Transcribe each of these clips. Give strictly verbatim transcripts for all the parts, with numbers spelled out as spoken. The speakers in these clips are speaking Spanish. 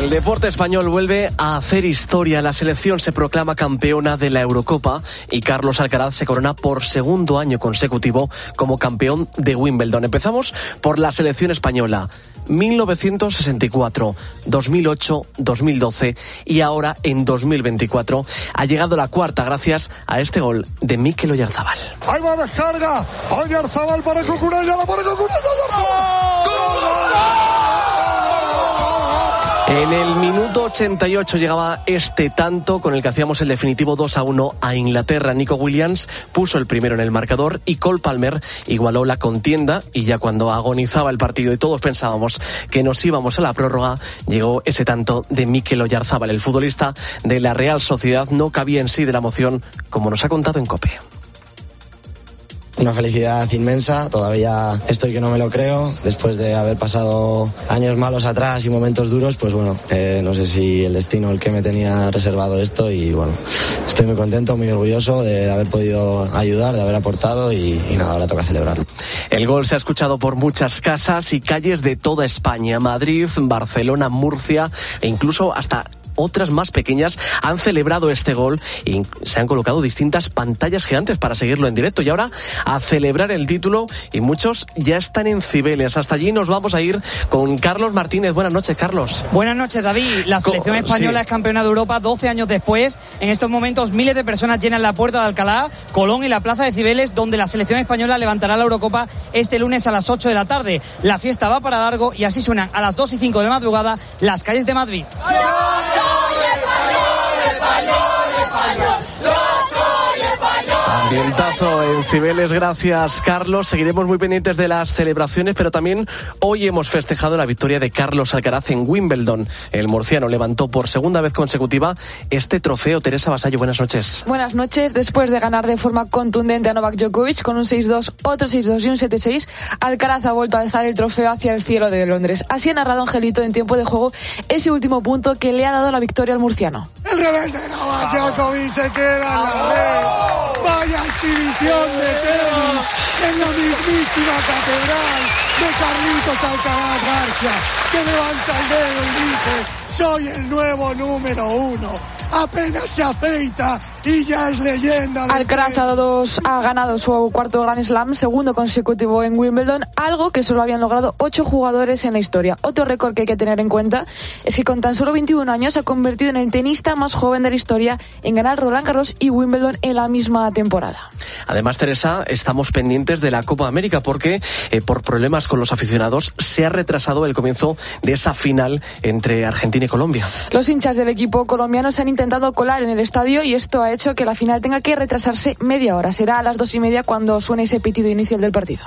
El deporte español vuelve a hacer historia. La selección se proclama campeona de la Eurocopa y Carlos Alcaraz se corona por segundo año consecutivo como campeón de Wimbledon. Empezamos por la selección española. mil novecientos sesenta y cuatro, dos mil ocho, dos mil doce y ahora en dos mil veinticuatro ha llegado la cuarta gracias a este gol de Mikel Oyarzabal. Ahí va descarga, Oyarzabal para Cucurella, la pone Cucurella, Oyarzabal. En el minuto ochenta y ocho llegaba este tanto con el que hacíamos el definitivo dos a uno a Inglaterra. Nico Williams puso el primero en el marcador y Cole Palmer igualó la contienda, y ya cuando agonizaba el partido y todos pensábamos que nos íbamos a la prórroga, llegó ese tanto de Mikel Oyarzabal. El futbolista de la Real Sociedad no cabía en sí de la emoción, como nos ha contado en COPE. Una felicidad inmensa, todavía estoy que no me lo creo, después de haber pasado años malos atrás y momentos duros, pues bueno, eh, no sé si el destino el que me tenía reservado esto, y bueno, estoy muy contento, muy orgulloso de haber podido ayudar, de haber aportado y, y nada, ahora toca celebrarlo. El gol se ha escuchado por muchas casas y calles de toda España. Madrid, Barcelona, Murcia e incluso hasta otras más pequeñas han celebrado este gol y se han colocado distintas pantallas gigantes para seguirlo en directo. Y ahora a celebrar el título, y muchos ya están en Cibeles. Hasta allí nos vamos a ir con Carlos Martínez. Buenas noches, Carlos. Buenas noches, David. La selección Co- española sí. es campeona de Europa doce años después. En estos momentos miles de personas llenan la puerta de Alcalá, Colón y la plaza de Cibeles, donde la selección española levantará la Eurocopa este lunes a las ocho de la tarde. La fiesta va para largo y así suenan a las dos y cinco de la madrugada las calles de Madrid. Ambientazo en Cibeles, gracias Carlos. Seguiremos muy pendientes de las celebraciones, pero también hoy hemos festejado la victoria de Carlos Alcaraz en Wimbledon. El murciano levantó por segunda vez consecutiva este trofeo. Teresa Vasallo, buenas noches. Buenas noches. Después de ganar de forma contundente a Novak Djokovic con un seis dos, otro seis dos y un siete seis, Alcaraz ha vuelto a alzar el trofeo hacia el cielo de Londres. Así ha narrado Angelito en tiempo de juego ese último punto que le ha dado la victoria al murciano. El revés de Novak Djokovic se queda en la red. Vaya exhibición de tenis en la mismísima catedral de Carlitos Alcaraz García, que levanta el dedo y dice: soy el nuevo número uno. Apenas se afeita y ya es leyenda. Alcaraz ha, dos, ha ganado su cuarto Grand Slam, segundo consecutivo en Wimbledon, algo que solo habían logrado ocho jugadores en la historia. Otro récord que hay que tener en cuenta es que con tan solo veintiún años se ha convertido en el tenista más joven de la historia en ganar Roland Garros y Wimbledon en la misma temporada. Además, Teresa, estamos pendientes de la Copa América porque eh, por problemas con los aficionados se ha retrasado el comienzo de esa final entre Argentina y Colombia. Los hinchas del equipo colombiano se han intentado colar en el estadio y esto ha hecho que la final tenga que retrasarse media hora. Será a las dos y media cuando suene ese pitido inicial del partido.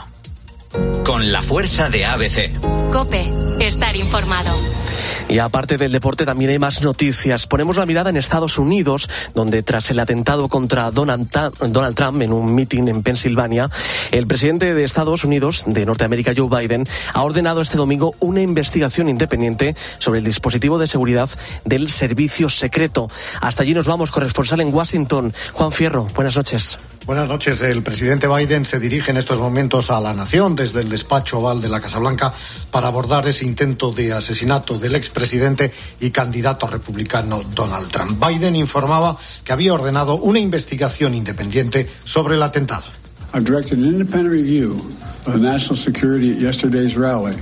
Con la fuerza de A B C. COPE, estar informado. Y aparte del deporte también hay más noticias. Ponemos la mirada en Estados Unidos, donde tras el atentado contra Donald, Donald Trump en un mitin en Pensilvania, el presidente de Estados Unidos, de Norteamérica, Joe Biden, ha ordenado este domingo una investigación independiente sobre el dispositivo de seguridad del servicio secreto. Hasta allí nos vamos, corresponsal en Washington, Juan Fierro. Buenas noches. Buenas noches. El presidente Biden se dirige en estos momentos a la nación desde el despacho oval de la Casa Blanca para abordar ese intento de asesinato del expresidente y candidato republicano Donald Trump. Biden informaba que había ordenado una investigación independiente sobre el atentado. I've directed an independent review of the national security at yesterday's rally.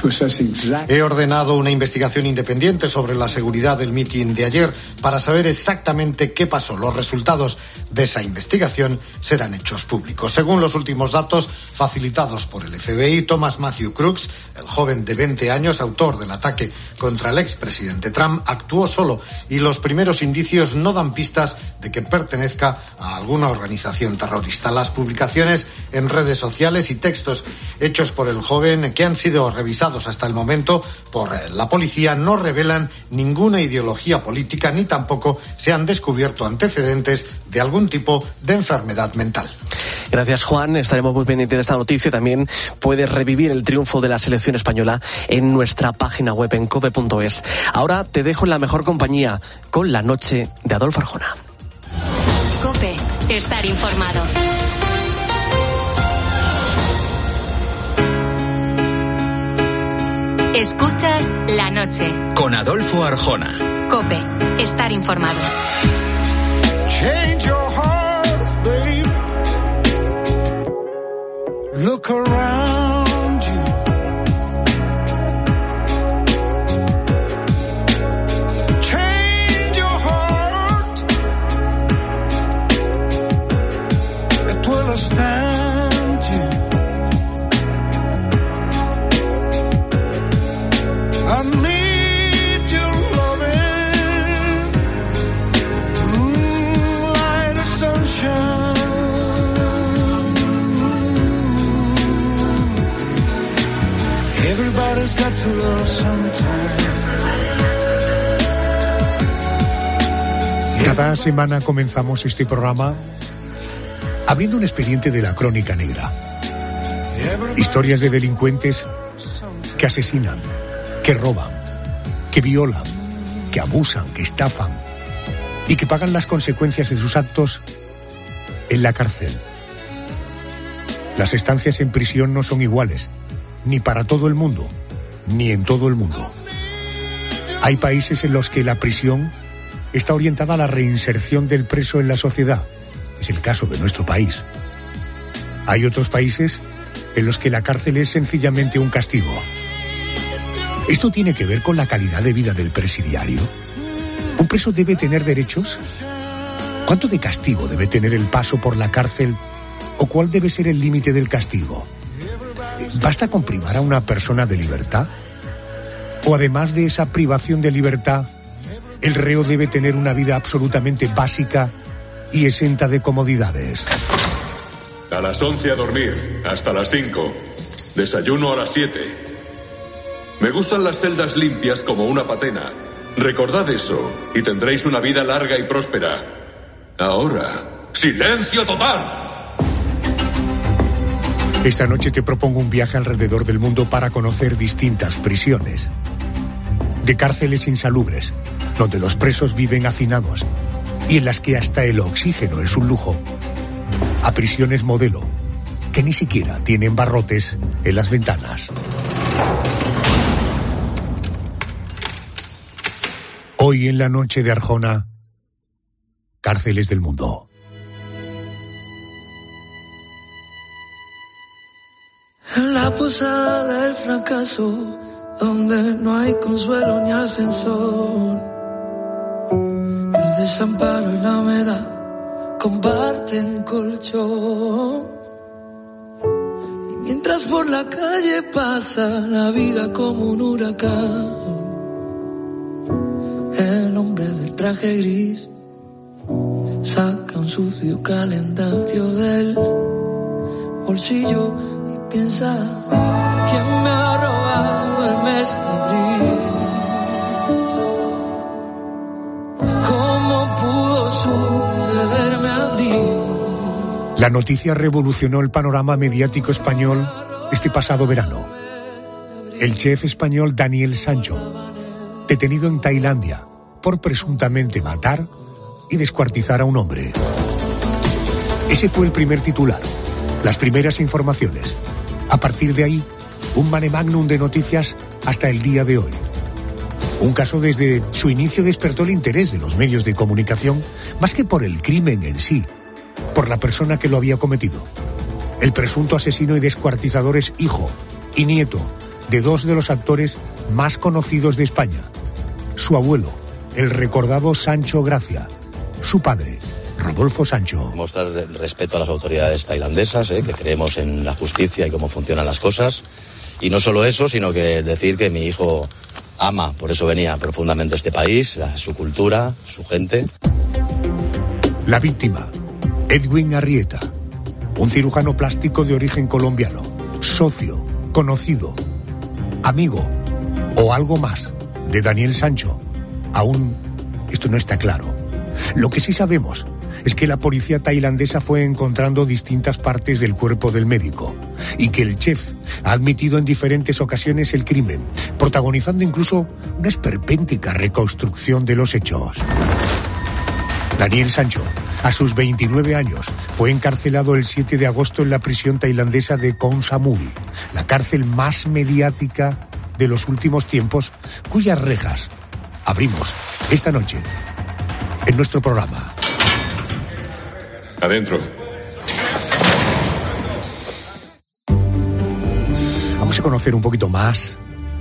He ordenado una investigación independiente sobre la seguridad del mitin de ayer para saber exactamente qué pasó. Los resultados de esa investigación serán hechos públicos. Según los últimos datos facilitados por el F B I, Thomas Matthew Crooks, el joven de veinte años, autor del ataque contra el expresidente Trump, actuó solo y los primeros indicios no dan pistas de que pertenezca a alguna organización terrorista. Las publicaciones en redes sociales y textos hechos por el joven que han sido revisados hasta el momento por la policía no revelan ninguna ideología política ni tampoco se han descubierto antecedentes de algún tipo de enfermedad mental. Gracias, Juan. Estaremos muy pendientes de esta noticia. También puedes revivir el triunfo de la selección española en nuestra página web en cope punto es. Ahora te dejo en la mejor compañía con La Noche de Adolfo Arjona. COPE, estar informado. Escuchas La Noche. Con Adolfo Arjona. COPE. Estar informado. Change your heart, babe. Look around you. Change your heart. It will stand you. I need your loving, mm, like the sunshine. Everybody's got to love sometime. Cada semana comenzamos este programa abriendo un expediente de la crónica negra. Historias de delincuentes que asesinan, que roban, que violan, que abusan, que estafan y que pagan las consecuencias de sus actos en la cárcel. Las estancias en prisión no son iguales, ni para todo el mundo, ni en todo el mundo. Hay países en los que la prisión está orientada a la reinserción del preso en la sociedad. Es el caso de nuestro país. Hay otros países en los que la cárcel es sencillamente un castigo. ¿Esto tiene que ver con la calidad de vida del presidiario? ¿Un preso debe tener derechos? ¿Cuánto de castigo debe tener el paso por la cárcel? ¿O cuál debe ser el límite del castigo? ¿Basta con privar a una persona de libertad? ¿O además de esa privación de libertad, el reo debe tener una vida absolutamente básica y exenta de comodidades? A las once a dormir, hasta las cinco. Desayuno a las siete. Me gustan las celdas limpias como una patena. Recordad eso y tendréis una vida larga y próspera. Ahora, ¡silencio total! Esta noche te propongo un viaje alrededor del mundo para conocer distintas prisiones. De cárceles insalubres, donde los presos viven hacinados y en las que hasta el oxígeno es un lujo, a prisiones modelo, que ni siquiera tienen barrotes en las ventanas. Hoy en la noche de Arjona, cárceles del mundo. En la posada del fracaso, donde no hay consuelo ni ascensor, el desamparo y la humedad comparten colchón. Y mientras por la calle pasa la vida como un huracán, el hombre del traje gris saca un sucio calendario del bolsillo y piensa: ¿quién me ha robado el mes de abril? ¿Cómo pudo sucederme a mí? La noticia revolucionó el panorama mediático español este pasado verano. El chef español Daniel Sancho, detenido en Tailandia por presuntamente matar y descuartizar a un hombre. Ese fue el primer titular, las primeras informaciones. A partir de ahí, un mare magnum de noticias hasta el día de hoy. Un caso desde su inicio despertó el interés de los medios de comunicación, más que por el crimen en sí, por la persona que lo había cometido. El presunto asesino y descuartizador es hijo y nieto de dos de los actores más conocidos de España. Su abuelo, el recordado Sancho Gracia. Su padre, Rodolfo Sancho. Mostrar el respeto a las autoridades tailandesas, ¿eh? que creemos en la justicia y cómo funcionan las cosas. Y no solo eso, sino que decir que mi hijo ama, por eso venía profundamente a este país, a su cultura, su gente. La víctima, Edwin Arrieta, un cirujano plástico de origen colombiano, socio, conocido, amigo o algo más de Daniel Sancho. Aún esto no está claro. Lo que sí sabemos es que la policía tailandesa fue encontrando distintas partes del cuerpo del médico y que el chef ha admitido en diferentes ocasiones el crimen, protagonizando incluso una esperpéntica reconstrucción de los hechos. Daniel Sancho, a sus veintinueve años, fue encarcelado el siete de agosto en la prisión tailandesa de Koh Samui, la cárcel más mediática de los últimos tiempos, cuyas rejas abrimos esta noche en nuestro programa. Adentro. Vamos a conocer un poquito más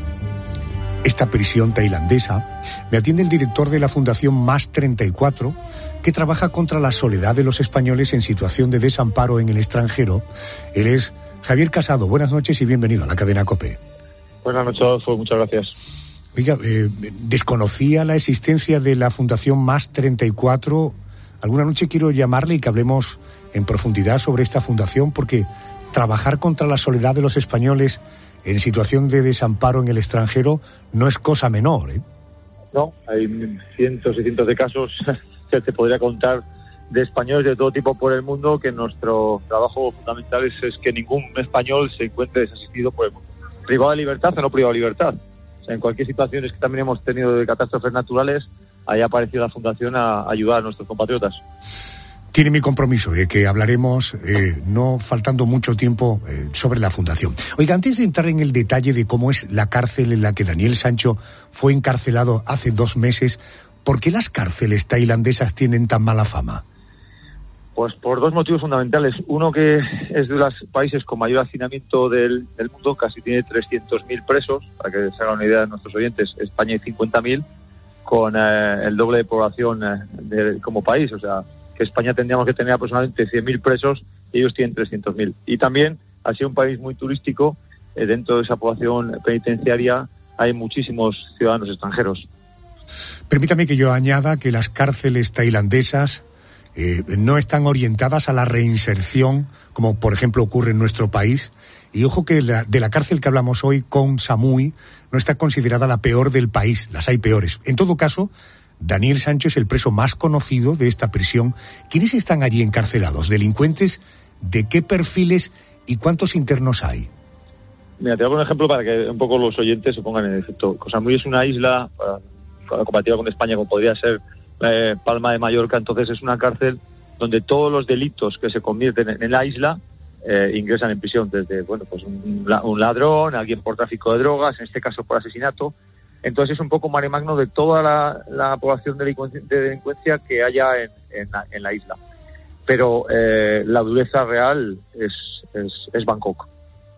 esta prisión tailandesa. Me atiende el director de la Fundación Más treinta y cuatro, que trabaja contra la soledad de los españoles en situación de desamparo en el extranjero. Él es Javier Casado. Buenas noches y bienvenido a la cadena COPE. Buenas noches, Adolfo. Muchas gracias. Oiga, eh, desconocía la existencia de la Fundación Más treinta y cuatro. Alguna noche quiero llamarle y que hablemos en profundidad sobre esta fundación, porque trabajar contra la soledad de los españoles en situación de desamparo en el extranjero no es cosa menor, ¿eh? No, hay cientos y cientos de casos que te podría contar de españoles de todo tipo por el mundo, que nuestro trabajo fundamental es, es que ningún español se encuentre desasistido por el mundo. Privado de libertad o no privado de libertad. O sea, en cualquier situación que también hemos tenido de catástrofes naturales, ahí ha aparecido la Fundación a ayudar a nuestros compatriotas. Tiene mi compromiso de que hablaremos, eh, no faltando mucho tiempo, eh, sobre la Fundación. Oiga, antes de entrar en el detalle de cómo es la cárcel en la que Daniel Sancho fue encarcelado hace dos meses, ¿por qué las cárceles tailandesas tienen tan mala fama? Pues por dos motivos fundamentales. Uno, que es de los países con mayor hacinamiento del, del mundo, casi tiene trescientos mil presos, para que se hagan una idea de nuestros oyentes. España hay cincuenta mil, con eh, el doble de población eh, de, como país, o sea, que España tendríamos que tener aproximadamente cien mil presos y ellos tienen trescientos mil. Y también, al ser un país muy turístico, eh, dentro de esa población penitenciaria hay muchísimos ciudadanos extranjeros. Permítame que yo añada que las cárceles tailandesas eh, no están orientadas a la reinserción, como por ejemplo ocurre en nuestro país. Y ojo que la, de la cárcel que hablamos hoy, Koh Samui, no está considerada la peor del país, las hay peores. En todo caso, Daniel Sancho es el preso más conocido de esta prisión. ¿Quiénes están allí encarcelados? ¿Delincuentes? ¿De qué perfiles y cuántos internos hay? Mira, te voy a poner un ejemplo para que un poco los oyentes se pongan en efecto. Koh Samui es una isla, uh, comparativa con España, como podría ser eh, Palma de Mallorca. Entonces es una cárcel donde todos los delitos que se convierten en, en la isla eh, ingresan en prisión. Desde, bueno, pues un, un ladrón, alguien por tráfico de drogas, en este caso por asesinato. Entonces es un poco mare magno de toda la, la población de delincuencia, de delincuencia que haya en, en, la, en la isla. Pero eh, la dureza real es, es, es Bangkok.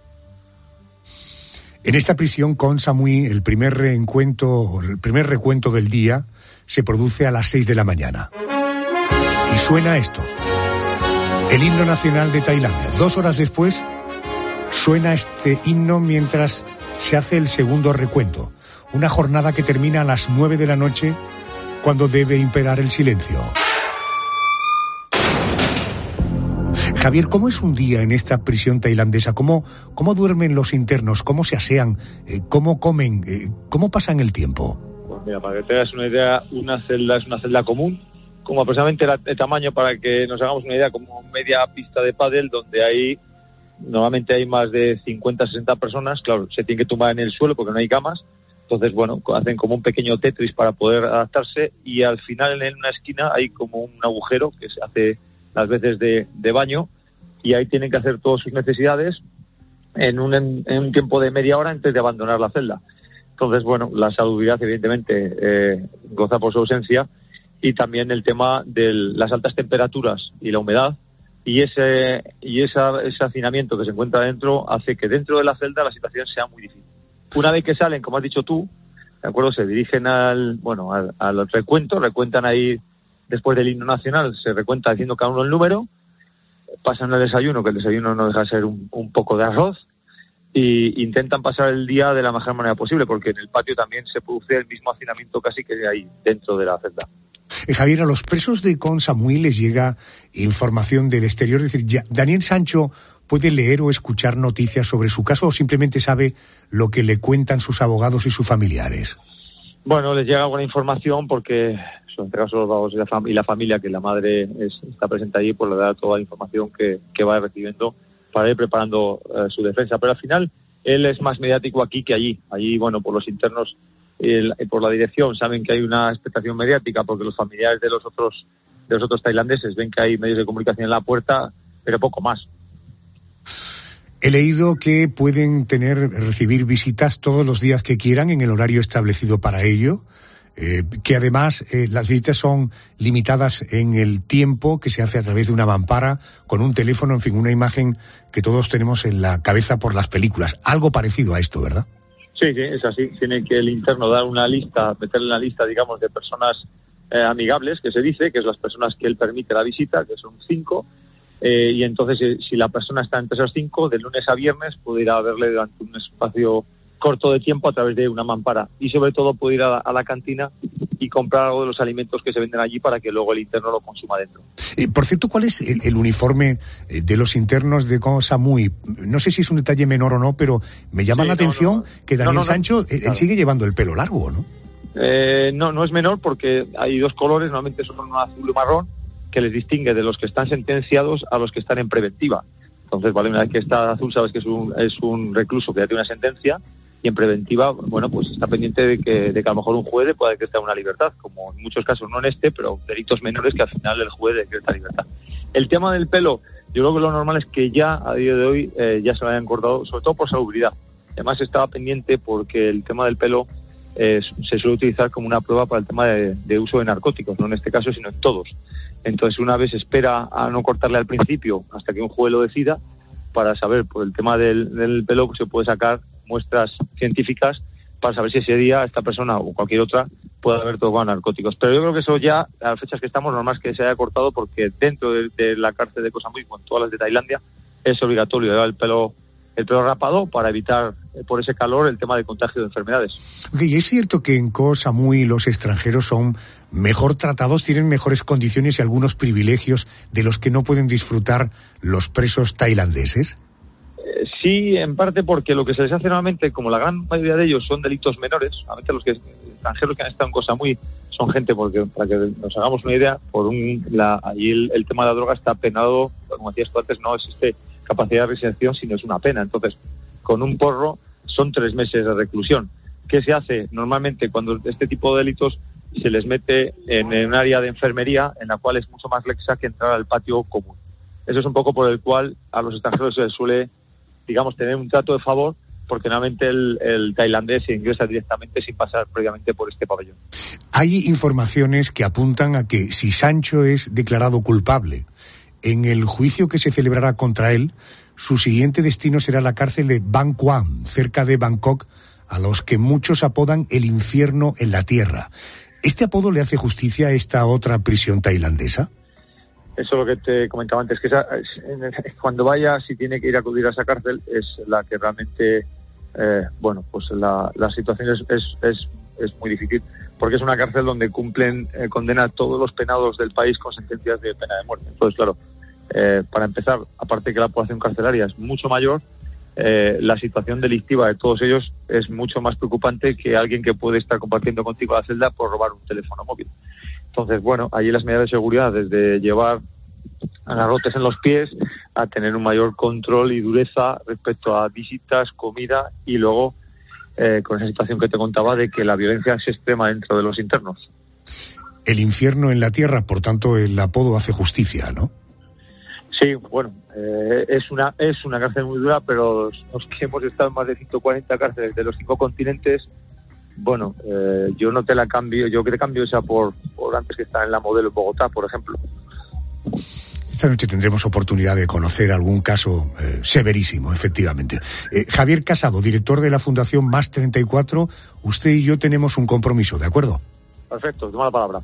En esta prisión, Koh Samui, el primer reencuentro, el primer recuento del día se produce a las seis de la mañana. Y suena esto, el himno nacional de Tailandia. Dos horas después suena este himno mientras se hace el segundo recuento. Una jornada que termina a las nueve de la noche, cuando debe imperar el silencio. Javier, ¿cómo es un día en esta prisión tailandesa? ¿Cómo, cómo duermen los internos? ¿Cómo se asean? Eh, ¿Cómo comen? Eh, ¿Cómo pasan el tiempo? Pues mira, para que te hagas una idea, una celda es una celda común, como aproximadamente el tamaño, para que nos hagamos una idea, como media pista de pádel, donde hay, normalmente hay más de cincuenta, sesenta personas. Claro, se tienen que tumbar en el suelo porque no hay camas. Entonces, bueno, hacen como un pequeño Tetris para poder adaptarse, y al final en una esquina hay como un agujero que se hace las veces de, de baño, y ahí tienen que hacer todas sus necesidades en un, en, en un tiempo de media hora antes de abandonar la celda. Entonces, bueno, la salubridad evidentemente eh, goza por su ausencia, y también el tema de las altas temperaturas y la humedad, y ese y esa, ese hacinamiento que se encuentra dentro hace que dentro de la celda la situación sea muy difícil. Una vez que salen, como has dicho tú, de acuerdo, se dirigen al bueno al, al recuento, recuentan ahí después del himno nacional, se recuenta diciendo cada uno el número, pasan al desayuno, que el desayuno no deja de ser un, un poco de arroz, y intentan pasar el día de la mejor manera posible, porque en el patio también se produce el mismo hacinamiento casi que hay dentro de la celda. Eh, Javier, a los presos de Koh Samui les llega información del exterior, es decir, ya, ¿Daniel Sancho puede leer o escuchar noticias sobre su caso, o simplemente sabe lo que le cuentan sus abogados y sus familiares? Bueno, les llega alguna información porque, en este caso, los abogados y la, fam- y la familia, que la madre es, está presente allí, pues le da toda la información que, que va recibiendo para ir preparando eh, su defensa. Pero al final, él es más mediático aquí que allí. Allí, bueno, por los internos y el, por la dirección saben que hay una expectación mediática, porque los familiares de los otros de los otros tailandeses ven que hay medios de comunicación en la puerta, pero poco más. He leído que pueden tener, recibir visitas todos los días que quieran en el horario establecido para ello, eh, que además eh, las visitas son limitadas en el tiempo, que se hace a través de una mampara, con un teléfono, en fin, una imagen que todos tenemos en la cabeza por las películas. Algo parecido a esto, ¿verdad? Sí, sí, es así. Tiene que el interno dar una lista, meterle en la lista, digamos, de personas eh, amigables, que se dice, que es las personas que él permite la visita, que son cinco. Eh, y entonces, eh, si la persona está entre esos cinco, de lunes a viernes puede ir a verle durante un espacio corto de tiempo a través de una mampara. Y sobre todo puede ir a la, a la cantina y comprar algo de los alimentos que se venden allí para que luego el interno lo consuma dentro. Eh, por cierto, ¿cuál es el, el uniforme de los internos de Koh Samui? No sé si es un detalle menor o no, pero me llama sí, la no, atención no, no. que Daniel no, no, Sancho, él, claro. él sigue llevando el pelo largo, ¿no? Eh, no, no es menor porque hay dos colores, normalmente son un azul y marrón, que les distingue de los que están sentenciados a los que están en preventiva. Entonces, vale, una vez que está azul sabes que es un, es un recluso que ya tiene una sentencia, y en preventiva, bueno, pues está pendiente de que, de que a lo mejor un juez le pueda decretar una libertad, como en muchos casos, no en este, pero delitos menores que al final el juez decreta libertad. El tema del pelo, yo creo que lo normal es que ya a día de hoy eh, ya se lo hayan cortado, sobre todo por salubridad. Además estaba pendiente porque el tema del pelo eh, se suele utilizar como una prueba para el tema de, de uso de narcóticos, no en este caso, sino en todos. Entonces, una vez espera a no cortarle al principio hasta que un juez lo decida, para saber, por el tema del, del pelo, pues se puede sacar muestras científicas para saber si ese día esta persona o cualquier otra puede haber tomado narcóticos. Pero yo creo que eso ya, a las fechas que estamos, normal es que se haya cortado porque dentro de, de la cárcel de Koh Samui, con todas las de Tailandia, es obligatorio llevar el pelo el pelo rapado para evitar, eh, por ese calor, el tema de contagio de enfermedades. Okay, ¿es cierto que en Koh Samui los extranjeros son mejor tratados, tienen mejores condiciones y algunos privilegios de los que no pueden disfrutar los presos tailandeses? Eh, sí, en parte porque lo que se les hace normalmente, como la gran mayoría de ellos son delitos menores, normalmente los que, extranjeros que han estado en Koh Samui son gente, porque para que nos hagamos una idea, por un la allí el, el tema de la droga está penado, como decías tú antes, no existe capacidad de residencia, sino es una pena. Entonces, con un porro son tres meses de reclusión. ¿Qué se hace? Normalmente, cuando este tipo de delitos se les mete en, en un área de enfermería, en la cual es mucho más laxa que entrar al patio común. Eso es un poco por el cual a los extranjeros se les suele, digamos, tener un trato de favor, porque normalmente el, el tailandés se ingresa directamente sin pasar previamente por este pabellón. Hay informaciones que apuntan a que si Sancho es declarado culpable, en el juicio que se celebrará contra él, su siguiente destino será la cárcel de Ban Quang, cerca de Bangkok, a los que muchos apodan el infierno en la tierra. ¿Este apodo le hace justicia a esta otra prisión tailandesa? Eso es lo que te comentaba antes, que esa, cuando vaya, si tiene que ir a acudir a esa cárcel, es la que realmente, eh, bueno, pues la, la situación es, es, es, es muy difícil, porque es una cárcel donde cumplen eh, condena a todos los penados del país con sentencias de pena de muerte. Entonces, claro, eh, para empezar, aparte de que la población carcelaria es mucho mayor, eh, la situación delictiva de todos ellos es mucho más preocupante que alguien que puede estar compartiendo contigo la celda por robar un teléfono móvil. Entonces, bueno, allí las medidas de seguridad, desde llevar agarrotes en los pies a tener un mayor control y dureza respecto a visitas, comida y luego eh, con esa situación que te contaba de que la violencia es extrema dentro de los internos. El infierno en la tierra, por tanto, el apodo hace justicia, ¿no? Sí, bueno, eh, es una es una cárcel muy dura, pero los que hemos estado en más de ciento cuarenta cárceles de los cinco continentes, bueno, eh, yo no te la cambio, yo que te cambio esa por, por antes que estar en la Modelo en Bogotá, por ejemplo. Esta noche tendremos oportunidad de conocer algún caso eh, severísimo, efectivamente. Eh, Javier Casado, director de la Fundación Más treinta y cuatro, usted y yo tenemos un compromiso, ¿de acuerdo? Perfecto, toma la palabra.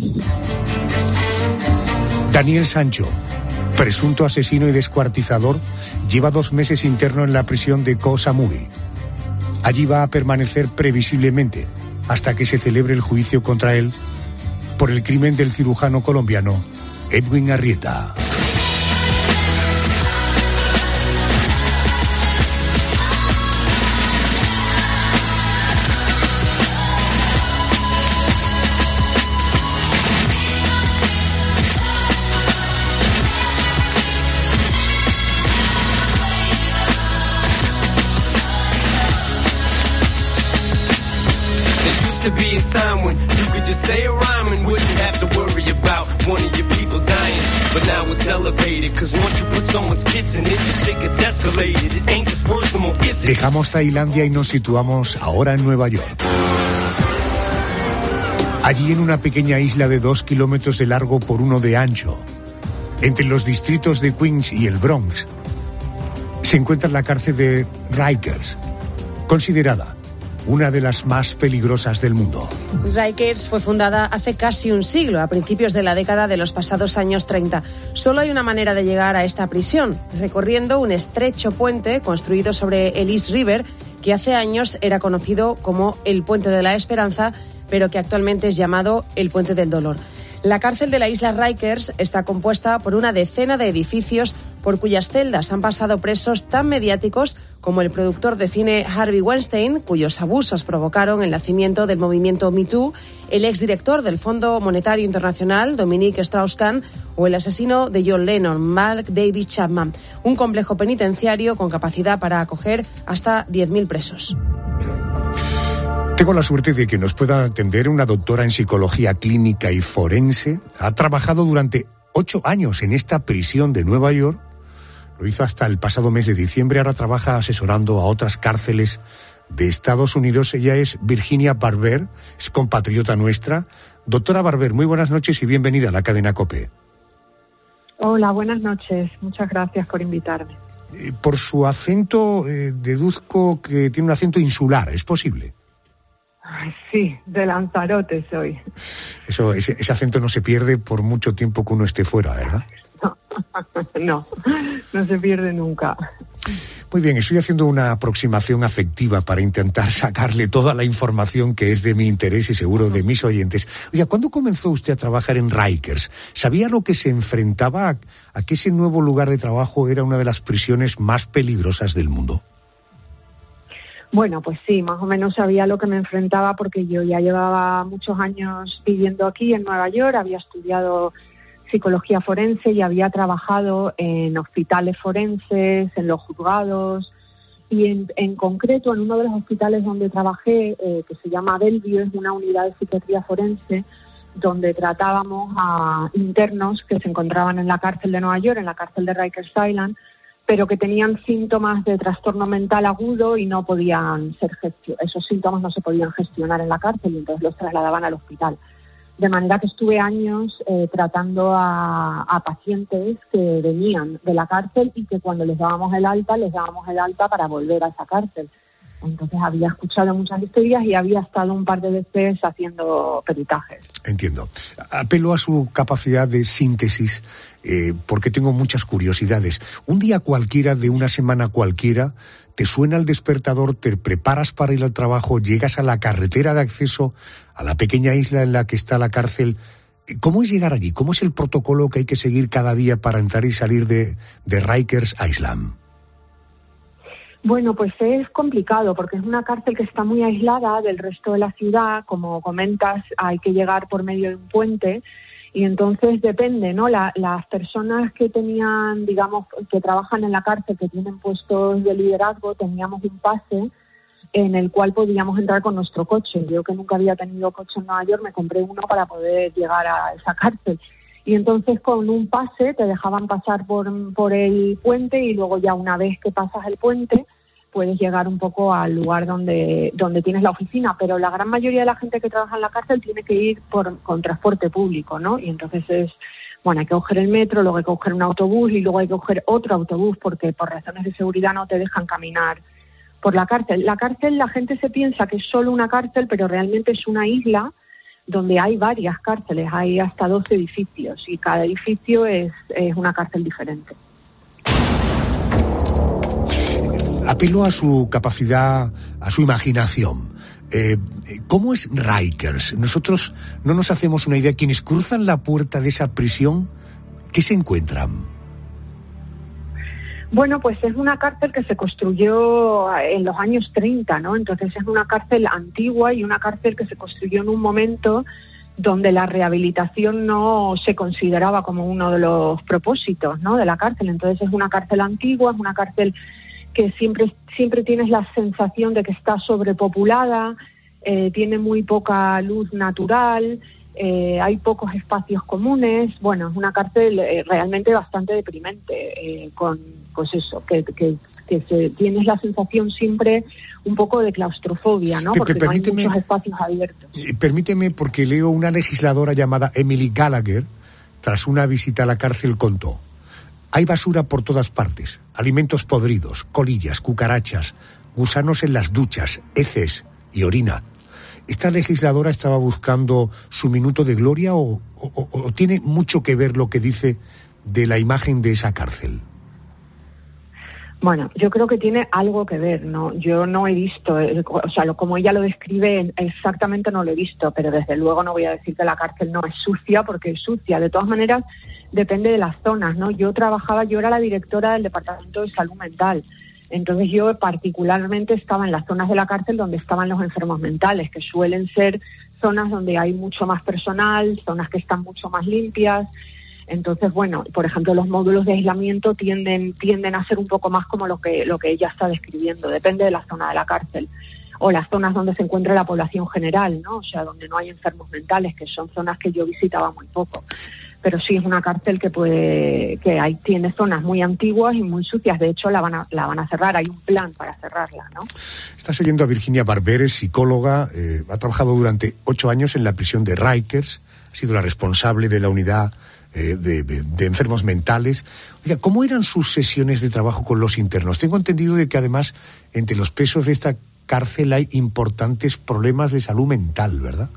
Daniel Sancho, presunto asesino y descuartizador, lleva dos meses interno en la prisión de Koh Samui. Allí va a permanecer previsiblemente hasta que se celebre el juicio contra él por el crimen del cirujano colombiano Edwin Arrieta. Be a time when you could just say a rhyme and wouldn't have to worry about one of your people dying. But now it's Dejamos Tailandia y nos situamos ahora en Nueva York. Allí, en una pequeña isla de dos kilómetros de largo por uno de ancho, entre los distritos de Queens y el Bronx, se encuentra la cárcel de Rikers, considerada una de las más peligrosas del mundo. Rikers fue fundada hace casi un siglo, a principios de la década de los pasados años treinta. Solo hay una manera de llegar a esta prisión, recorriendo un estrecho puente construido sobre el East River, que hace años era conocido como el Puente de la Esperanza, pero que actualmente es llamado el Puente del Dolor. La cárcel de la isla Rikers está compuesta por una decena de edificios por cuyas celdas han pasado presos tan mediáticos como el productor de cine Harvey Weinstein, cuyos abusos provocaron el nacimiento del movimiento Me Too, el exdirector del Fondo Monetario Internacional, Dominique Strauss-Kahn, o el asesino de John Lennon, Mark David Chapman, un complejo penitenciario con capacidad para acoger hasta diez mil presos. Tengo la suerte de que nos pueda atender una doctora en psicología clínica y forense. Ha trabajado durante ocho años en esta prisión de Nueva York. Lo hizo hasta el pasado mes de diciembre. Ahora trabaja asesorando a otras cárceles de Estados Unidos. Ella es Virginia Barber, es compatriota nuestra. Doctora Barber, muy buenas noches y bienvenida a la cadena COPE. Hola, buenas noches. Muchas gracias por invitarme. Eh, por su acento, eh, deduzco que tiene un acento insular. ¿Es posible? Sí, de Lanzarote soy. Eso, ese, ese acento no se pierde por mucho tiempo que uno esté fuera, ¿verdad? No, no se pierde nunca. Muy bien, estoy haciendo una aproximación afectiva para intentar sacarle toda la información que es de mi interés y seguro de mis oyentes. Oiga, ¿cuándo comenzó usted a trabajar en Rikers? ¿Sabía lo que se enfrentaba a, a que ese nuevo lugar de trabajo era una de las prisiones más peligrosas del mundo? Bueno, pues sí, más o menos sabía lo que me enfrentaba porque yo ya llevaba muchos años viviendo aquí en Nueva York, había estudiado psicología forense y había trabajado en hospitales forenses, en los juzgados y en, en concreto en uno de los hospitales donde trabajé, eh, que se llama Bellevue, es una unidad de psiquiatría forense donde tratábamos a internos que se encontraban en la cárcel de Nueva York, en la cárcel de Rikers Island, pero que tenían síntomas de trastorno mental agudo y no podían ser gestionados. Esos síntomas no se podían gestionar en la cárcel y entonces los trasladaban al hospital. De manera que estuve años eh, tratando a, a pacientes que venían de la cárcel y que cuando les dábamos el alta, les dábamos el alta para volver a esa cárcel. Entonces había escuchado muchas historias y había estado un par de veces haciendo peritajes. Entiendo. Apelo a su capacidad de síntesis eh, porque tengo muchas curiosidades. Un día cualquiera de una semana cualquiera, te suena el despertador, te preparas para ir al trabajo, llegas a la carretera de acceso a la pequeña isla en la que está la cárcel. ¿Cómo es llegar allí? ¿Cómo es el protocolo que hay que seguir cada día para entrar y salir de, de Rikers Island? Bueno, pues es complicado porque es una cárcel que está muy aislada del resto de la ciudad. Como comentas, hay que llegar por medio de un puente y entonces depende, ¿no? La, las personas que tenían, digamos, que trabajan en la cárcel, que tienen puestos de liderazgo, teníamos un pase en el cual podíamos entrar con nuestro coche. Yo, que nunca había tenido coche en Nueva York, me compré uno para poder llegar a esa cárcel. Y entonces con un pase te dejaban pasar por, por el puente y luego ya una vez que pasas el puente puedes llegar un poco al lugar donde, donde tienes la oficina, pero la gran mayoría de la gente que trabaja en la cárcel tiene que ir por, con transporte público, ¿no? Y entonces es, bueno, hay que coger el metro, luego hay que coger un autobús y luego hay que coger otro autobús porque por razones de seguridad no te dejan caminar por la cárcel. La cárcel, la gente se piensa que es solo una cárcel, pero realmente es una isla donde hay varias cárceles, hay hasta doce edificios y cada edificio es, es una cárcel diferente. Apelo a su capacidad, a su imaginación. Eh, ¿Cómo es Rikers? Nosotros no nos hacemos una idea. Quienes cruzan la puerta de esa prisión, ¿qué se encuentran? Bueno, pues es una cárcel que se construyó en los años treinta, ¿no? Entonces es una cárcel antigua y una cárcel que se construyó en un momento donde la rehabilitación no se consideraba como uno de los propósitos, ¿no?, de la cárcel. Entonces es una cárcel antigua, es una cárcel que siempre, siempre tienes la sensación de que está sobrepopulada, eh, tiene muy poca luz natural, eh, hay pocos espacios comunes. Bueno, es una cárcel eh, realmente bastante deprimente, eh, con pues eso, que, que, que se, tienes la sensación siempre un poco de claustrofobia, ¿no? Porque no hay muchos espacios abiertos. Eh, permíteme, porque leo una legisladora llamada Emily Gallagher, tras una visita a la cárcel, contó: hay basura por todas partes, alimentos podridos, colillas, cucarachas, gusanos en las duchas, heces y orina. ¿Esta legisladora estaba buscando su minuto de gloria o, o, o tiene mucho que ver lo que dice de la imagen de esa cárcel? Bueno, yo creo que tiene algo que ver, ¿no? Yo no he visto, eh, o sea, lo, como ella lo describe, exactamente no lo he visto, pero desde luego no voy a decir que la cárcel no es sucia, porque es sucia. De todas maneras, depende de las zonas, ¿no? Yo trabajaba, yo era la directora del Departamento de Salud Mental. Entonces yo particularmente estaba en las zonas de la cárcel donde estaban los enfermos mentales, que suelen ser zonas donde hay mucho más personal, zonas que están mucho más limpias. Entonces, bueno, por ejemplo, los módulos de aislamiento tienden tienden a ser un poco más como lo que lo que ella está describiendo, depende de la zona de la cárcel. O las zonas donde se encuentra la población general, ¿no? O sea, donde no hay enfermos mentales, que son zonas que yo visitaba muy poco. Pero sí es una cárcel que puede, que hay, tiene zonas muy antiguas y muy sucias. De hecho, la van a, la van a cerrar. Hay un plan para cerrarla, ¿no? Estás oyendo a Virginia Barberes, psicóloga. Eh, ha trabajado durante ocho años en la prisión de Rikers. Ha sido la responsable de la unidad eh, de, de, de enfermos mentales. Oiga, ¿cómo eran sus sesiones de trabajo con los internos? Tengo entendido de que además entre los presos de esta cárcel hay importantes problemas de salud mental, ¿verdad?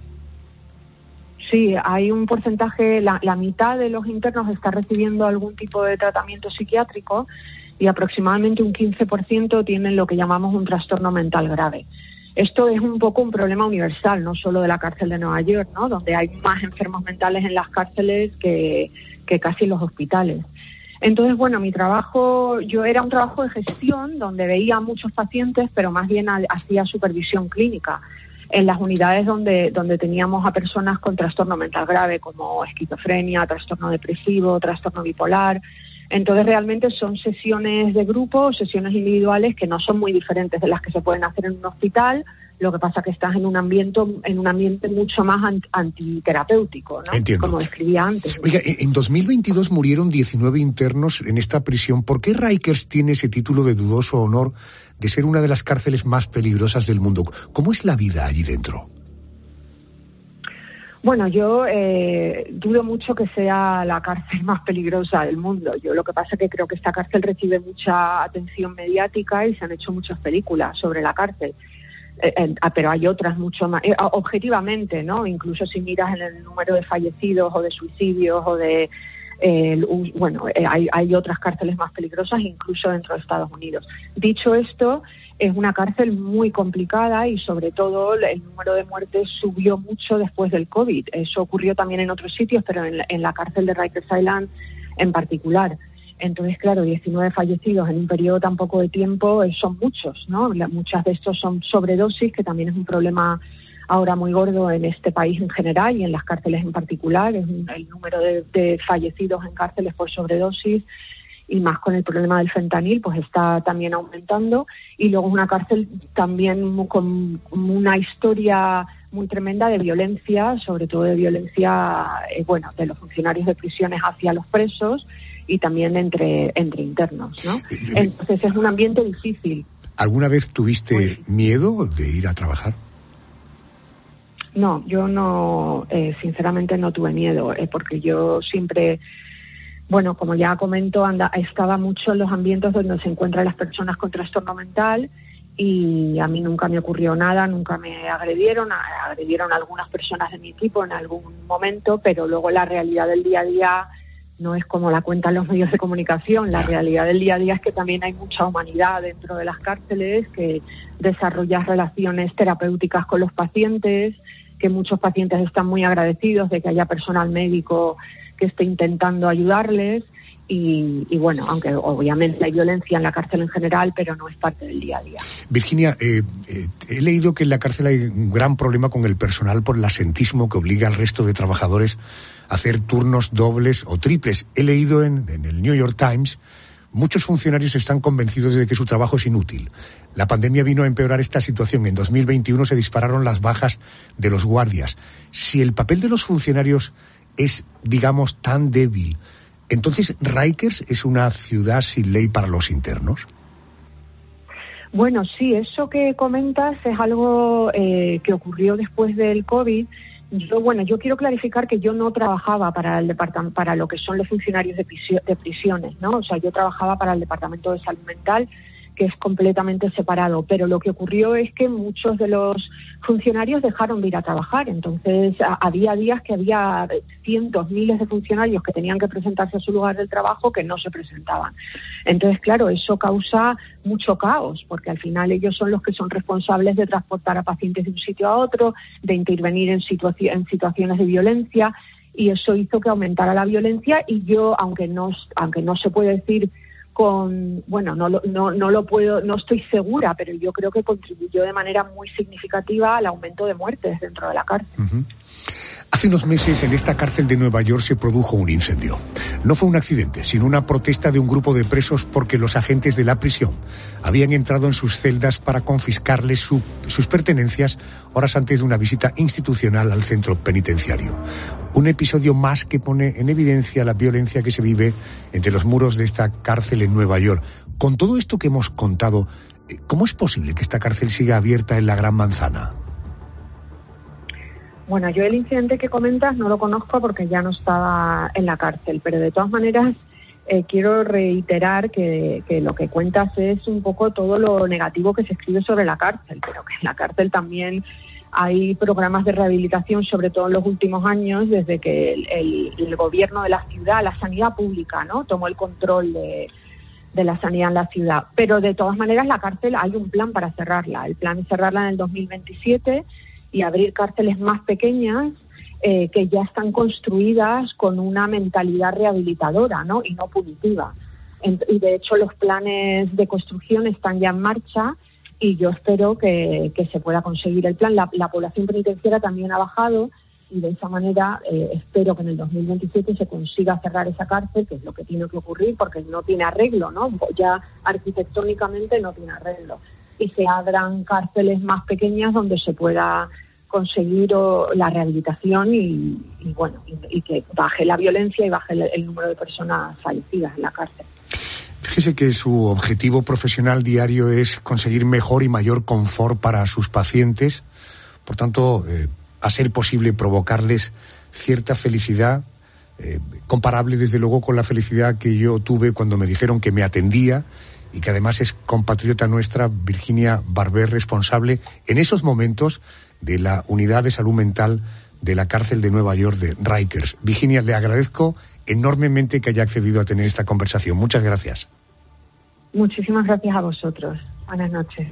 Sí, hay un porcentaje, la, la mitad de los internos está recibiendo algún tipo de tratamiento psiquiátrico y aproximadamente un quince por ciento tienen lo que llamamos un trastorno mental grave. Esto es un poco un problema universal, no solo de la cárcel de Nueva York, ¿no? Donde hay más enfermos mentales en las cárceles que, que casi en los hospitales. Entonces, bueno, mi trabajo, yo era un trabajo de gestión donde veía a muchos pacientes, pero más bien hacía supervisión clínica en las unidades donde donde teníamos a personas con trastorno mental grave, como esquizofrenia, trastorno depresivo, trastorno bipolar. Entonces realmente son sesiones de grupo, sesiones individuales que no son muy diferentes de las que se pueden hacer en un hospital. Lo que pasa que estás en un ambiente en un ambiente mucho más ant, antiterapéutico, ¿no? Entiendo. Como describía antes. Oiga, en dos mil veintidós murieron diecinueve internos en esta prisión. ¿Por qué Rikers tiene ese título de dudoso honor de ser una de las cárceles más peligrosas del mundo? ¿Cómo es la vida allí dentro? Bueno, yo eh, dudo mucho que sea la cárcel más peligrosa del mundo. Yo lo que pasa es que creo que esta cárcel recibe mucha atención mediática y se han hecho muchas películas sobre la cárcel. Eh, eh, pero hay otras mucho más, eh, objetivamente, ¿no? Incluso si miras en el número de fallecidos o de suicidios o de... Eh, bueno, eh, hay, hay otras cárceles más peligrosas, incluso dentro de Estados Unidos. Dicho esto, es una cárcel muy complicada y sobre todo el número de muertes subió mucho después del COVID. Eso ocurrió también en otros sitios, pero en la, en la cárcel de Rikers Island en particular. Entonces, claro, diecinueve fallecidos en un periodo tan poco de tiempo eh, son muchos, ¿no? La, muchas de estos son sobredosis, que también es un problema ahora muy gordo en este país en general y en las cárceles en particular. Es un, el número de, de fallecidos en cárceles por sobredosis y más con el problema del fentanil, pues está también aumentando. Y luego es una cárcel también muy, con una historia muy tremenda de violencia, sobre todo de violencia, eh, bueno, de los funcionarios de prisiones hacia los presos y también entre, entre internos, ¿no? Entonces es un ambiente difícil. ¿Alguna vez tuviste pues, miedo de ir a trabajar? No, yo no, eh, sinceramente no tuve miedo, eh, porque yo siempre, bueno, como ya comento, anda, estaba mucho en los ambientes donde se encuentran las personas con trastorno mental y a mí nunca me ocurrió nada, nunca me agredieron, agredieron a algunas personas de mi equipo en algún momento, pero luego la realidad del día a día no es como la cuentan los medios de comunicación. La realidad del día a día es que también hay mucha humanidad dentro de las cárceles, que desarrollas relaciones terapéuticas con los pacientes, que muchos pacientes están muy agradecidos de que haya personal médico que esté intentando ayudarles y, y bueno, aunque obviamente hay violencia en la cárcel en general, pero no es parte del día a día. Virginia, eh, eh, he leído que en la cárcel hay un gran problema con el personal por el asentismo que obliga al resto de trabajadores a hacer turnos dobles o triples. He leído en, en el New York Times muchos funcionarios están convencidos de que su trabajo es inútil. La pandemia vino a empeorar esta situación. En dos mil veintiuno se dispararon las bajas de los guardias. Si el papel de los funcionarios es, digamos, tan débil, entonces ¿Rikers es una ciudad sin ley para los internos? Bueno, sí, eso que comentas es algo eh, que ocurrió después del COVID. Yo, bueno, yo quiero clarificar que yo no trabajaba para el departamento, para lo que son los funcionarios de, prisio, de prisiones, ¿no? O sea, yo trabajaba para el Departamento de Salud Mental, que es completamente separado, pero lo que ocurrió es que muchos de los funcionarios dejaron de ir a trabajar. Entonces a, había días que había cientos, miles de funcionarios que tenían que presentarse a su lugar del trabajo que no se presentaban. Entonces, claro, eso causa mucho caos, porque al final ellos son los que son responsables de transportar a pacientes de un sitio a otro, de intervenir en, situaci- en situaciones de violencia, y eso hizo que aumentara la violencia. Y yo, aunque no, aunque no se puede decir con, bueno, no lo, no, no lo puedo, no estoy segura, pero yo creo que contribuyó de manera muy significativa al aumento de muertes dentro de la cárcel. Uh-huh. Hace unos meses en esta cárcel de Nueva York se produjo un incendio. No fue un accidente, sino una protesta de un grupo de presos porque los agentes de la prisión habían entrado en sus celdas para confiscarles su, sus pertenencias horas antes de una visita institucional al centro penitenciario. Un episodio más que pone en evidencia la violencia que se vive entre los muros de esta cárcel en Nueva York. Con todo esto que hemos contado, ¿cómo es posible que esta cárcel siga abierta en la Gran Manzana? Bueno, yo el incidente que comentas no lo conozco porque ya no estaba en la cárcel, pero de todas maneras eh, quiero reiterar que, que lo que cuentas es un poco todo lo negativo que se escribe sobre la cárcel, pero que en la cárcel también hay programas de rehabilitación, sobre todo en los últimos años, desde que el, el, el gobierno de la ciudad, la sanidad pública, ¿no?, tomó el control de, de la sanidad en la ciudad. Pero de todas maneras la cárcel hay un plan para cerrarla. El plan es cerrarla en el dos mil veintisiete y abrir cárceles más pequeñas eh, que ya están construidas con una mentalidad rehabilitadora, ¿no?, y no punitiva. Y de hecho los planes de construcción están ya en marcha y yo espero que, que se pueda conseguir el plan. La, la población penitenciaria también ha bajado y de esa manera eh, espero que en el dos mil veintisiete se consiga cerrar esa cárcel, que es lo que tiene que ocurrir porque no tiene arreglo, ¿no? Ya arquitectónicamente no tiene arreglo. Y se abran cárceles más pequeñas donde se pueda conseguir o, la rehabilitación y, y bueno y, y que baje la violencia y baje el, el número de personas fallecidas en la cárcel. Fíjese que su objetivo profesional diario es conseguir mejor y mayor confort para sus pacientes, por tanto, eh, a ser posible provocarles cierta felicidad, eh, comparable desde luego con la felicidad que yo tuve cuando me dijeron que me atendía y que además es compatriota nuestra, Virginia Barber, responsable en esos momentos de la unidad de salud mental de la cárcel de Nueva York de Rikers. Virginia, le agradezco enormemente que haya accedido a tener esta conversación. Muchas gracias. Muchísimas gracias a vosotros. Buenas noches.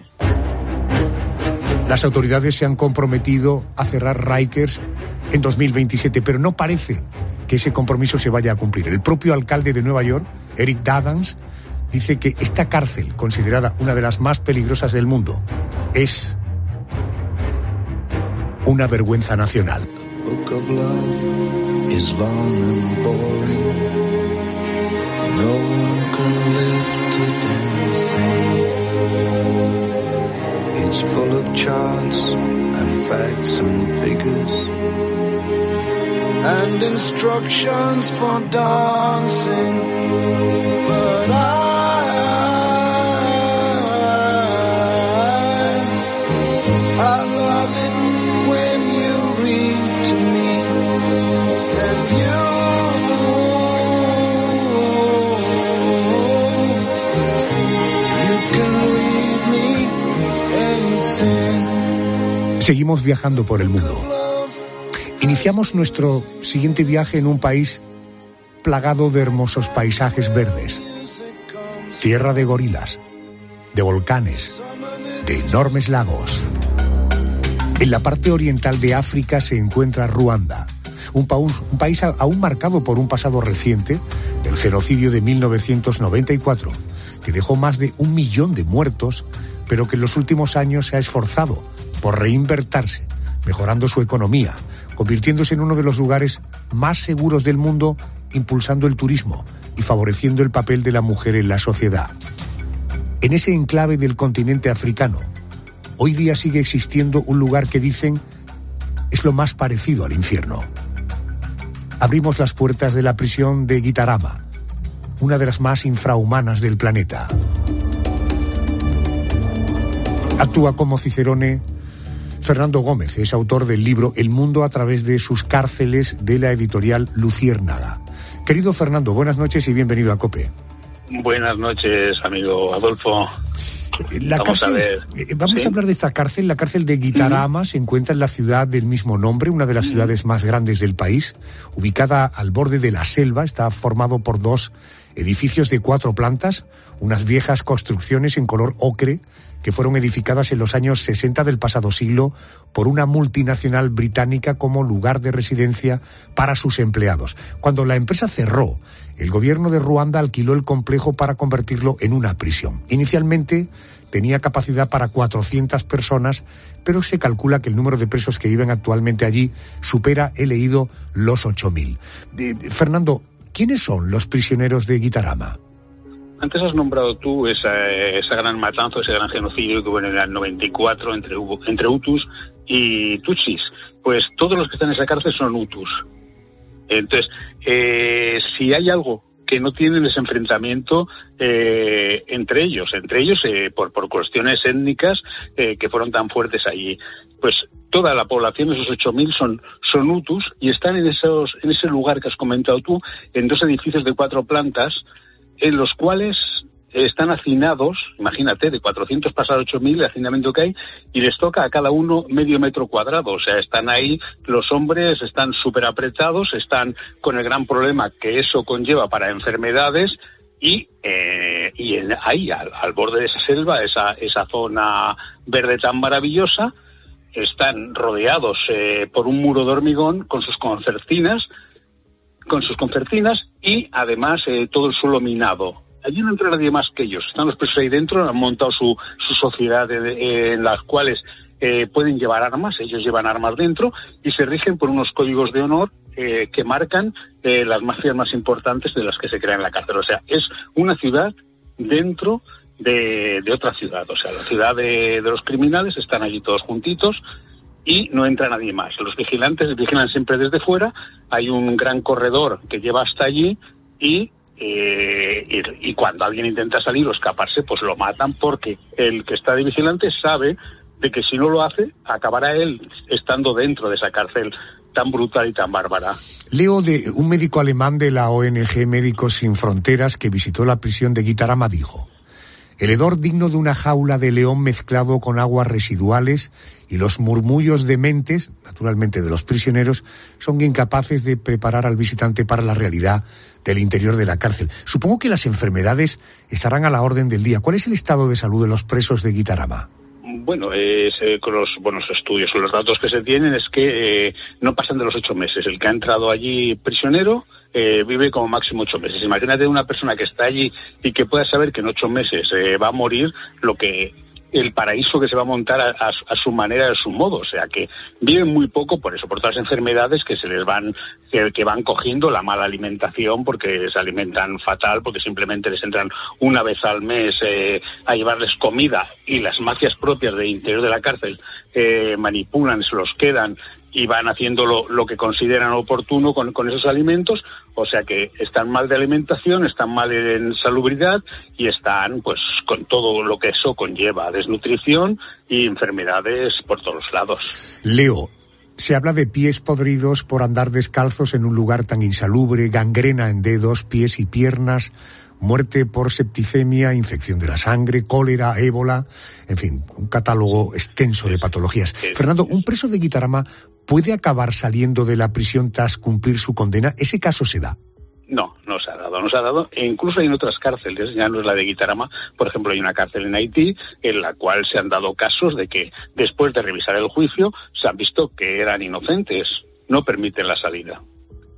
Las autoridades se han comprometido a cerrar Rikers en dos mil veintisiete, pero no parece que ese compromiso se vaya a cumplir. El propio alcalde de Nueva York, Eric Adams, dice que esta cárcel, considerada una de las más peligrosas del mundo, es una vergüenza nacional. The book of love is long and boring. No one can live to dancing. It's full of charts and facts and figures and instructions for dancing. But I, I love it when you read to me and you, you can read me anything. Seguimos viajando por el mundo. Iniciamos nuestro siguiente viaje en un país plagado de hermosos paisajes verdes, tierra de gorilas, de volcanes, de enormes lagos. En la parte oriental de África se encuentra Ruanda, un país, un país aún marcado por un pasado reciente, el genocidio de mil novecientos noventa y cuatro, que dejó más de un millón de muertos, pero que en los últimos años se ha esforzado por reinvertirse, mejorando su economía, convirtiéndose en uno de los lugares más seguros del mundo, impulsando el turismo y favoreciendo el papel de la mujer en la sociedad. En ese enclave del continente africano, hoy día sigue existiendo un lugar que dicen es lo más parecido al infierno. Abrimos las puertas de la prisión de Gitarama, una de las más infrahumanas del planeta. Actúa como cicerone Fernando Gómez, es autor del libro El mundo a través de sus cárceles, de la editorial Luciérnaga. Querido Fernando, buenas noches y bienvenido a COPE. Buenas noches, amigo Adolfo. La vamos cárcel, a ver. Vamos ¿Sí? a hablar de esta cárcel. La cárcel de Gitarama uh-huh. se encuentra en la ciudad del mismo nombre, una de las uh-huh. ciudades más grandes del país, ubicada al borde de la selva. Está formado por dos edificios de cuatro plantas, unas viejas construcciones en color ocre que fueron edificadas en los años sesenta del pasado siglo por una multinacional británica como lugar de residencia para sus empleados. Cuando la empresa cerró, el gobierno de Ruanda alquiló el complejo para convertirlo en una prisión. Inicialmente tenía capacidad para cuatrocientas personas, pero se calcula que el número de presos que viven actualmente allí supera, he leído, los ocho mil. Eh, Fernando, ¿quiénes son los prisioneros de Gitarama? Antes has nombrado tú esa, esa gran matanza, ese gran genocidio que hubo en el noventa y cuatro entre, entre Hutus y Tutsis. Pues todos los que están en esa cárcel son Hutus. Entonces, eh, si hay algo que no tienen ese enfrentamiento eh, entre ellos, entre ellos eh, por, por cuestiones étnicas eh, que fueron tan fuertes allí, pues toda la población, esos ocho mil, son, son Hutus y están en, esos, en ese lugar que has comentado tú, en dos edificios de cuatro plantas, en los cuales están hacinados, imagínate, de cuatrocientos pasar a ocho mil, el hacinamiento que hay, y les toca a cada uno medio metro cuadrado. O sea, están ahí, los hombres están súper apretados, están con el gran problema que eso conlleva para enfermedades, y, eh, y en, ahí, al, al borde de esa selva, esa, esa zona verde tan maravillosa, están rodeados eh, por un muro de hormigón con sus concertinas, con sus concertinas y además eh, todo el suelo minado. Allí no entra nadie más que ellos. Están los presos ahí dentro, han montado su, su sociedad de, de, en las cuales eh, pueden llevar armas, ellos llevan armas dentro y se rigen por unos códigos de honor eh, que marcan eh, las mafias más importantes de las que se crean en la cárcel. O sea, es una ciudad dentro de, de otra ciudad. O sea, la ciudad de, de los criminales, están allí todos juntitos y no entra nadie más. Los vigilantes vigilan siempre desde fuera, hay un gran corredor que lleva hasta allí y, eh, y, y cuando alguien intenta salir o escaparse, pues lo matan porque el que está de vigilante sabe de que si no lo hace, acabará él estando dentro de esa cárcel tan brutal y tan bárbara. Leo de un médico alemán de la O N G Médicos Sin Fronteras que visitó la prisión de Gitarama dijo: el hedor digno de una jaula de león mezclado con aguas residuales y los murmullos dementes, naturalmente de los prisioneros, son incapaces de preparar al visitante para la realidad del interior de la cárcel. Supongo que las enfermedades estarán a la orden del día. ¿Cuál es el estado de salud de los presos de Gitarama? Bueno, es, eh, con los buenos estudios, con los datos que se tienen, es que eh, no pasan de los ocho meses. El que ha entrado allí prisionero eh, vive como máximo ocho meses. Imagínate una persona que está allí y que pueda saber que en ocho meses eh, va a morir, lo que el paraíso que se va a montar a, a, a su manera, a su modo. O sea, que viven muy poco por eso, por todas las enfermedades que se les van, que, que van cogiendo, la mala alimentación, porque se alimentan fatal, porque simplemente les entran una vez al mes eh, a llevarles comida, y las mafias propias del interior de la cárcel eh, manipulan, se los quedan y van haciendo lo, lo que consideran oportuno con, con esos alimentos. O sea que están mal de alimentación, están mal en salubridad y están pues con todo lo que eso conlleva, desnutrición y enfermedades por todos lados. Leo, se habla de pies podridos por andar descalzos en un lugar tan insalubre, gangrena en dedos, pies y piernas, muerte por septicemia, infección de la sangre, cólera, ébola, en fin, un catálogo extenso de patologías. Fernando, ¿un preso de Gitarama puede acabar saliendo de la prisión tras cumplir su condena? ¿Ese caso se da? No, no se ha dado, no se ha dado. E incluso hay en otras cárceles, ya no es la de Gitarama. Por ejemplo, hay una cárcel en Haití en la cual se han dado casos de que después de revisar el juicio se han visto que eran inocentes. No permiten la salida.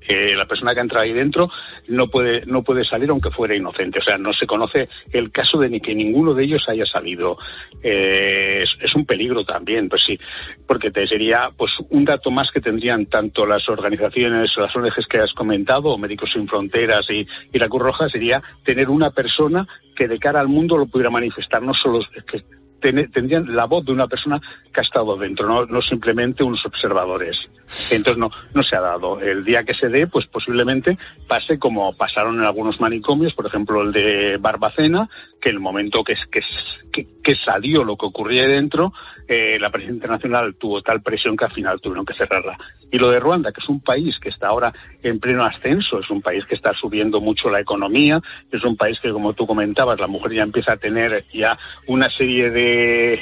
Eh, la persona que entra ahí dentro no puede no puede salir aunque fuera inocente. O sea, no se conoce el caso de ni que ninguno de ellos haya salido. Eh, es, es un peligro también, pues sí, porque te sería pues un dato más que tendrían tanto las organizaciones, las O N Ges que has comentado, Médicos Sin Fronteras y, y la Cruz Roja, sería tener una persona que de cara al mundo lo pudiera manifestar, no solo que tendrían la voz de una persona que ha estado dentro, no, no simplemente unos observadores. Entonces no no se ha dado. El día que se dé, pues posiblemente pase como pasaron en algunos manicomios, por ejemplo el de Barbacena, que en el momento que, que, que, que salió lo que ocurría ahí dentro, eh, la prensa internacional tuvo tal presión que al final tuvieron que cerrarla. Y lo de Ruanda, que es un país que está ahora en pleno ascenso, es un país que está subiendo mucho la economía, es un país que, como tú comentabas, la mujer ya empieza a tener ya una serie de,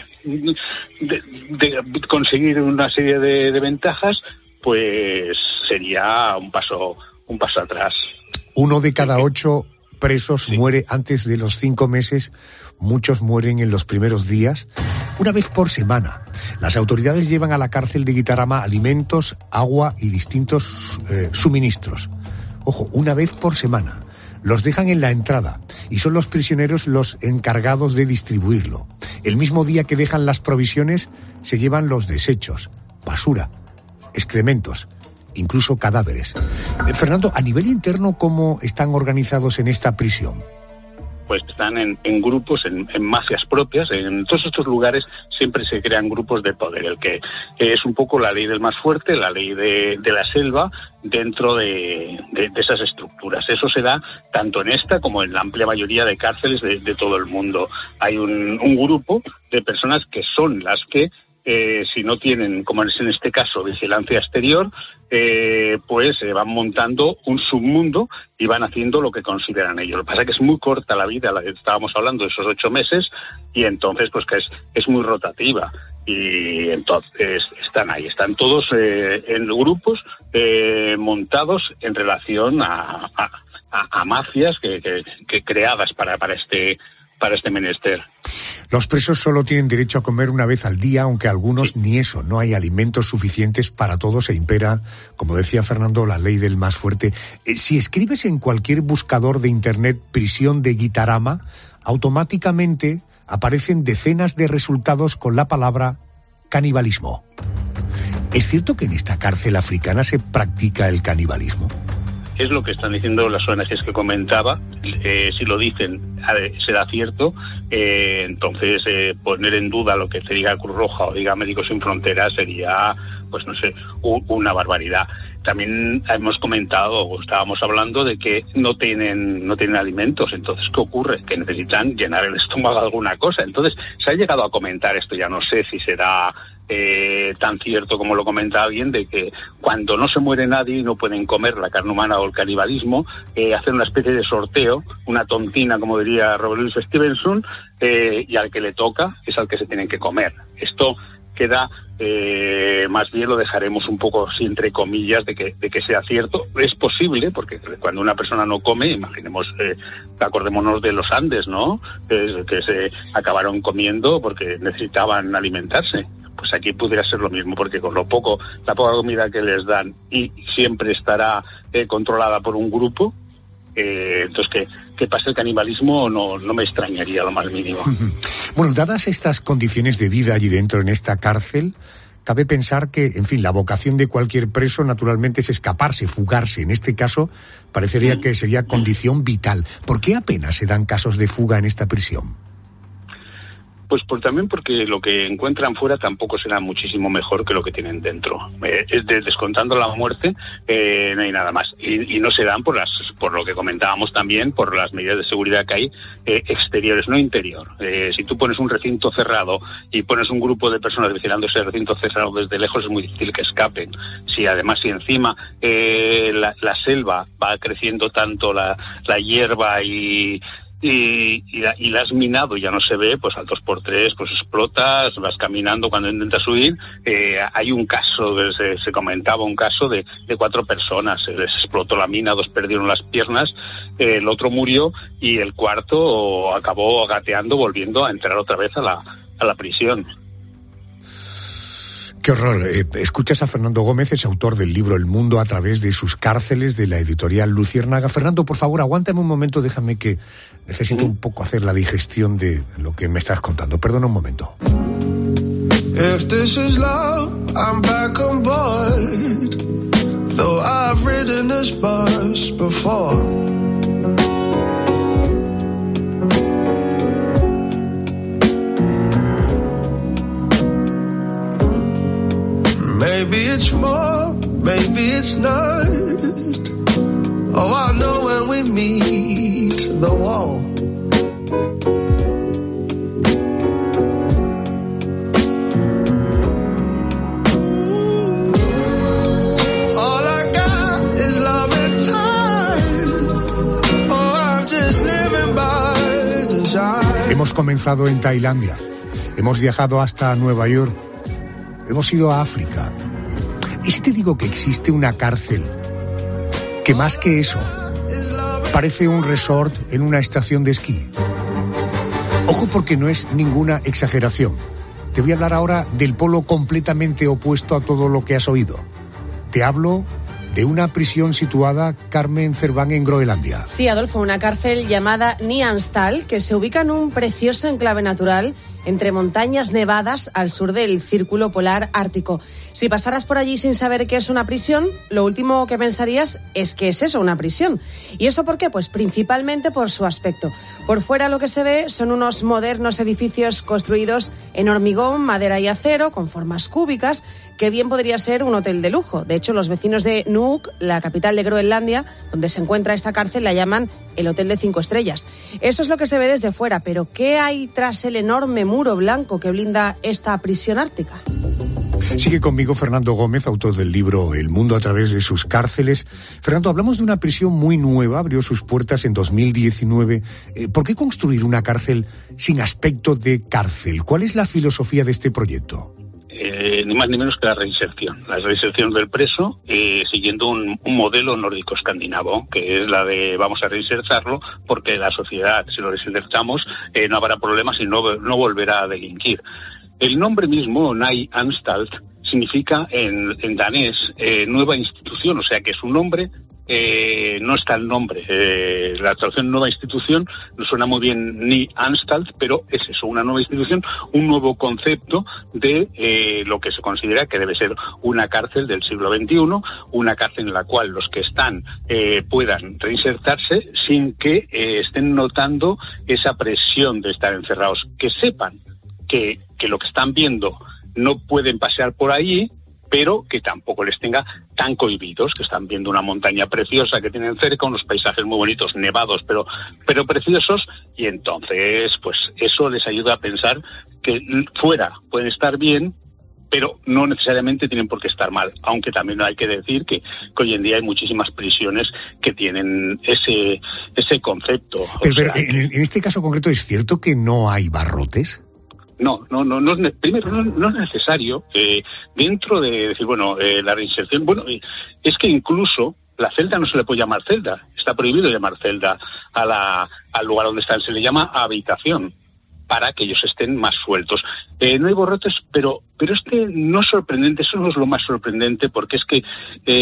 de, de conseguir una serie de, de ventajas, pues sería un paso, un paso atrás. Uno de cada ocho presos sí. muere antes de los cinco meses, muchos mueren en los primeros días, una vez por semana. Las autoridades llevan a la cárcel de Gitarama alimentos, agua y distintos eh, suministros. Ojo, una vez por semana. Los dejan en la entrada y son los prisioneros los encargados de distribuirlo. El mismo día que dejan las provisiones, se llevan los desechos, basura, excrementos, incluso cadáveres. Eh, Fernando, a nivel interno, ¿cómo están organizados en esta prisión? Pues están en, en grupos, en, en mafias propias. En todos estos lugares siempre se crean grupos de poder, el que es un poco la ley del más fuerte, la ley de, de la selva, dentro de, de, de esas estructuras. Eso se da tanto en esta como en la amplia mayoría de cárceles de, de todo el mundo. Hay un, un grupo de personas que son las que, Eh, si no tienen, como es en este caso, vigilancia exterior, eh, pues eh, van montando un submundo y van haciendo lo que consideran ellos. Lo que pasa es que es muy corta la vida, la que estábamos hablando, esos ocho meses, y entonces pues que es, es muy rotativa. Y entonces están ahí, están todos eh, en grupos eh, montados en relación a, a, a, a mafias que, que, que creadas para, para este para este menester. Los presos solo tienen derecho a comer una vez al día, aunque algunos ni eso, no hay alimentos suficientes para todos e impera, como decía Fernando, la ley del más fuerte. Eh, si escribes en cualquier buscador de internet prisión de Gitarama, automáticamente aparecen decenas de resultados con la palabra canibalismo. ¿Es cierto que en esta cárcel africana se practica el canibalismo? Es lo que están diciendo las O N Ges que comentaba. Eh, si lo dicen, será cierto. Eh, entonces, eh, poner en duda lo que te diga Cruz Roja o diga Médicos Sin Fronteras sería, pues no sé, un, una barbaridad. También hemos comentado, o estábamos hablando de que no tienen no tienen alimentos. Entonces, ¿qué ocurre? Que necesitan llenar el estómago de alguna cosa. Entonces, se ha llegado a comentar esto, ya no sé si será Eh, tan cierto como lo comenta alguien, de que cuando no se muere nadie y no pueden comer la carne humana o el canibalismo, eh, hacen una especie de sorteo, una tontina, como diría Robert Louis Stevenson, eh, y al que le toca es al que se tienen que comer. Esto queda, eh, más bien lo dejaremos un poco así entre comillas de que, de que sea cierto. Es posible, porque cuando una persona no come, imaginemos, eh, acordémonos de los Andes, ¿no? Eh, que se acabaron comiendo porque necesitaban alimentarse. Pues aquí pudiera ser lo mismo, porque con lo poco, la poca comida que les dan y siempre estará eh, controlada por un grupo, eh, entonces que, que pase el canibalismo no, no me extrañaría lo más mínimo. Bueno, dadas estas condiciones de vida allí dentro en esta cárcel, cabe pensar que, en fin, la vocación de cualquier preso naturalmente es escaparse, fugarse. En este caso, parecería que sería condición vital. ¿Por qué apenas se dan casos de fuga en esta prisión? Pues por, también porque lo que encuentran fuera tampoco será muchísimo mejor que lo que tienen dentro. Eh, es de, descontando la muerte, eh, no hay nada más. Y, y no se dan por las, por lo que comentábamos también, por las medidas de seguridad que hay eh, exteriores, no interior. Eh, si tú pones un recinto cerrado y pones un grupo de personas vigilando ese recinto cerrado desde lejos, es muy difícil que escapen. Si además, si encima eh, la, la selva va creciendo tanto, la, la hierba y Y, y, la, y la has minado y ya no se ve, pues al dos por tres pues explotas, vas caminando cuando intentas huir. Eh, hay un caso, se, se comentaba un caso de, de cuatro personas, se les explotó la mina, dos perdieron las piernas, eh, el otro murió y el cuarto acabó gateando, volviendo a entrar otra vez a la, a la prisión. Qué horror. Eh, escuchas a Fernando Gómez, es autor del libro El mundo a través de sus cárceles, de la editorial Luciérnaga. Fernando, por favor, aguántame un momento, déjame que necesito un poco hacer la digestión de lo que me estás contando. Perdona un momento. If this is love, I'm back on board. Though I've ridden this bus before. Maybe it's more, maybe it's not. Oh, I know when we meet the wall. All I got is love and time. Oh, I'm just living by design. Hemos comenzado en Tailandia, hemos viajado hasta Nueva York. Hemos ido a África. ¿Y si te digo que existe una cárcel que más que eso parece un resort en una estación de esquí? Ojo, porque no es ninguna exageración. Te voy a hablar ahora del polo completamente opuesto a todo lo que has oído. Te hablo de una prisión situada, Carmen Cerván, en Groenlandia. Sí, Adolfo, una cárcel llamada Nyanstal, que se ubica en un precioso enclave natural entre montañas nevadas al sur del Círculo Polar Ártico. Si pasaras por allí sin saber qué es una prisión, lo último que pensarías es que es eso, una prisión. ¿Y eso por qué? Pues principalmente por su aspecto. Por fuera lo que se ve son unos modernos edificios construidos en hormigón, madera y acero, con formas cúbicas, que bien podría ser un hotel de lujo. De hecho, los vecinos de Nuuk, la capital de Groenlandia, donde se encuentra esta cárcel, la llaman el hotel de cinco estrellas. Eso es lo que se ve desde fuera, pero ¿qué hay tras el enorme muro blanco que blinda esta prisión ártica? Sigue conmigo Fernando Gómez, autor del libro El mundo a través de sus cárceles. Fernando, hablamos de una prisión muy nueva, abrió sus puertas en dos mil diecinueve. Eh, ¿Por qué construir una cárcel sin aspecto de cárcel? ¿Cuál es la filosofía de este proyecto? Eh, ni más ni menos que la reinserción. La reinserción del preso eh, siguiendo un, un modelo nórdico escandinavo, que es la de vamos a reinsertarlo porque la sociedad, si lo reinsertamos, eh, no habrá problemas y no, no volverá a delinquir. El nombre mismo, Ny Anstalt, significa en, en danés eh, nueva institución, o sea que su nombre eh, no está el nombre. Eh, la traducción nueva institución no suena muy bien Ny Anstalt, pero es eso, una nueva institución, un nuevo concepto de eh, lo que se considera que debe ser una cárcel del siglo veintiuno, una cárcel en la cual los que están eh, puedan reinsertarse sin que eh, estén notando esa presión de estar encerrados, que sepan que, que lo que están viendo no pueden pasear por allí, pero que tampoco les tenga tan cohibidos, que están viendo una montaña preciosa que tienen cerca, unos paisajes muy bonitos, nevados, pero, pero preciosos, y entonces, pues eso les ayuda a pensar que fuera pueden estar bien, pero no necesariamente tienen por qué estar mal, aunque también hay que decir que, que hoy en día hay muchísimas prisiones que tienen ese, ese concepto. Pero, pero en, en este caso concreto, ¿es cierto que no hay barrotes? No, no, no, no es, primero no, no es necesario eh, dentro de decir, bueno, eh, la reinserción, bueno, es que incluso la celda no se le puede llamar celda, está prohibido llamar celda a la, al lugar donde están, se le llama habitación, para que ellos estén más sueltos. Eh, no hay barrotes, pero, pero es que no es sorprendente, eso no es lo más sorprendente, porque es que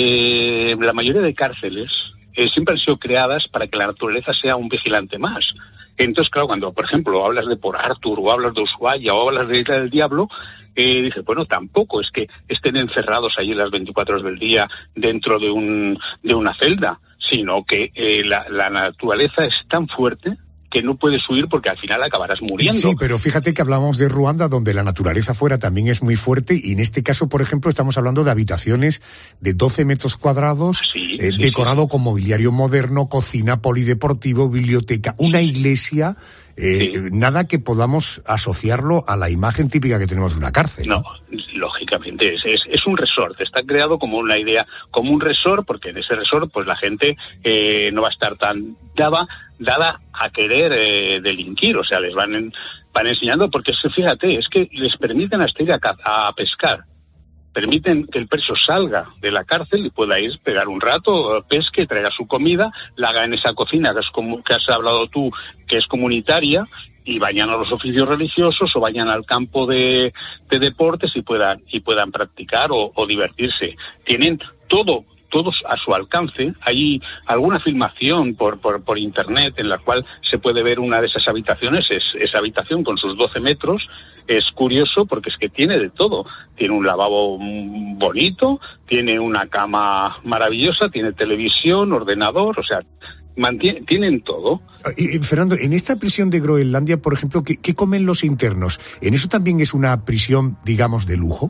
eh, la mayoría de cárceles eh, siempre han sido creadas para que la naturaleza sea un vigilante más. Entonces, claro, cuando, por ejemplo, hablas de Port Arthur, o hablas de Ushuaia, o hablas de Isla del Diablo, eh, dices, bueno, tampoco es que estén encerrados allí las veinticuatro horas del día dentro de un de una celda, sino que eh, la, la naturaleza es tan fuerte que no puedes huir porque al final acabarás muriendo. Sí, pero fíjate que hablamos de Ruanda, donde la naturaleza fuera también es muy fuerte, y en este caso, por ejemplo, estamos hablando de habitaciones de doce metros cuadrados, sí, eh, sí, decorado sí. con mobiliario moderno, cocina, polideportivo, biblioteca, una iglesia, eh, sí. Nada que podamos asociarlo a la imagen típica que tenemos de una cárcel. No, lógicamente, es, es, es un resort, está creado como una idea, como un resort, porque en ese resort pues la gente eh, no va a estar tan dada, dada a querer eh, delinquir, o sea, les van, en, van enseñando, porque fíjate, es que les permiten hasta ir a, a pescar, permiten que el preso salga de la cárcel y pueda ir, pegar un rato, pesque, traiga su comida, la haga en esa cocina que, es como, que has hablado tú, que es comunitaria, y vayan a los oficios religiosos o vayan al campo de, de deportes y puedan y puedan practicar o, o divertirse. Tienen todo todos a su alcance. Hay alguna filmación por, por, por internet en la cual se puede ver una de esas habitaciones, es, esa habitación con sus doce metros. Es curioso porque es que tiene de todo. Tiene un lavabo bonito, tiene una cama maravillosa, tiene televisión, ordenador, o sea, mantiene, tienen todo. Eh, Fernando, en esta prisión de Groenlandia, por ejemplo, ¿qué, qué comen los internos? ¿En eso también es una prisión, digamos, de lujo?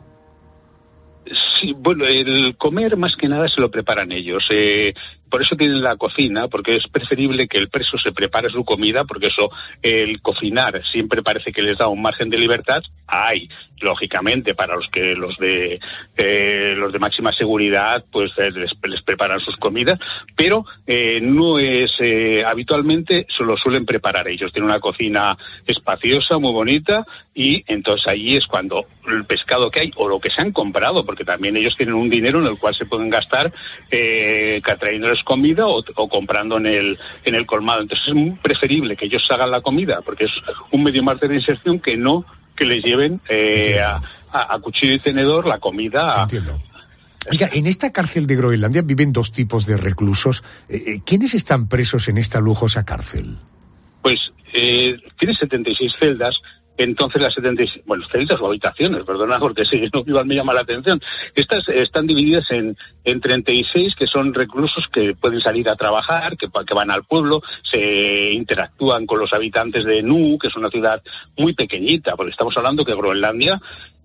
Sí, bueno, el comer más que nada se lo preparan ellos. Eh, por eso tienen la cocina, porque es preferible que el preso se prepare su comida, porque eso, el cocinar siempre parece que les da un margen de libertad. Hay, lógicamente, para los que los de eh, los de máxima seguridad, pues eh, les, les preparan sus comidas, pero eh, no es eh, habitualmente se lo suelen preparar ellos. Tienen una cocina espaciosa, muy bonita, y entonces allí es cuando el pescado que hay o lo que se han comprado, porque también ellos tienen un dinero en el cual se pueden gastar eh, trayéndoles comida o, o comprando en el en el colmado. Entonces es muy preferible que ellos hagan la comida, porque es un medio más de reinserción que no que les lleven eh, a, a, a cuchillo y tenedor la comida. Entiendo. Oiga, en esta cárcel de Groenlandia viven dos tipos de reclusos. Eh, ¿Quiénes están presos en esta lujosa cárcel? Pues eh, tiene setenta y seis celdas. Entonces las setenta y seis, bueno, celdas o habitaciones, perdona, porque sí, no, igual me llama la atención. Estas están divididas en, en treinta y seis, que son reclusos que pueden salir a trabajar, que, que van al pueblo, se interactúan con los habitantes de Nuuk, que es una ciudad muy pequeñita, porque estamos hablando que Groenlandia,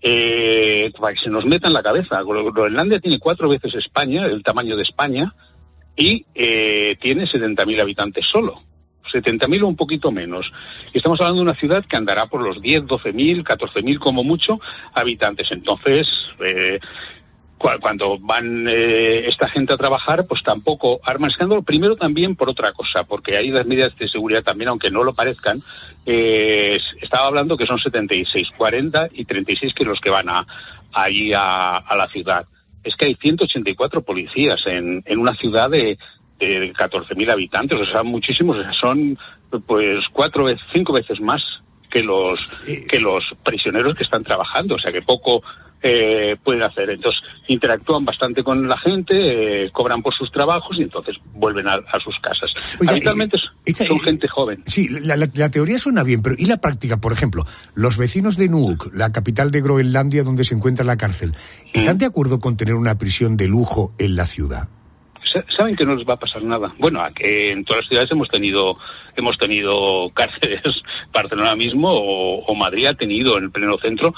eh, para que se nos meta en la cabeza, Groenlandia tiene cuatro veces España, el tamaño de España, y eh, tiene setenta mil habitantes solo. setenta mil o un poquito menos. Y estamos hablando de una ciudad que andará por los diez, doce mil, catorce mil como mucho habitantes. Entonces, eh, cu- cuando van eh, esta gente a trabajar, pues tampoco arman escándalo. Primero también por otra cosa, porque hay las medidas de seguridad también, aunque no lo parezcan. Eh, estaba hablando que son setenta y seis, cuarenta y treinta y seis que los que van a allí a, a la ciudad. Es que hay ciento ochenta y cuatro policías en, en una ciudad de de catorce mil habitantes, o sea, muchísimos, son pues cuatro veces, cinco veces más que los que los prisioneros que están trabajando, o sea que poco eh, pueden hacer. Entonces interactúan bastante con la gente, eh, cobran por sus trabajos y entonces vuelven a, a sus casas. Oiga, habitualmente eh, esta, son eh, gente joven. Sí, la, la, la teoría suena bien, pero ¿y la práctica? Por ejemplo, los vecinos de Nuuk, la capital de Groenlandia donde se encuentra la cárcel, ¿están mm. de acuerdo con tener una prisión de lujo en la ciudad? Saben que no les va a pasar nada. Bueno, que en todas las ciudades hemos tenido hemos tenido cárceles, Barcelona mismo o, o Madrid ha tenido en el pleno centro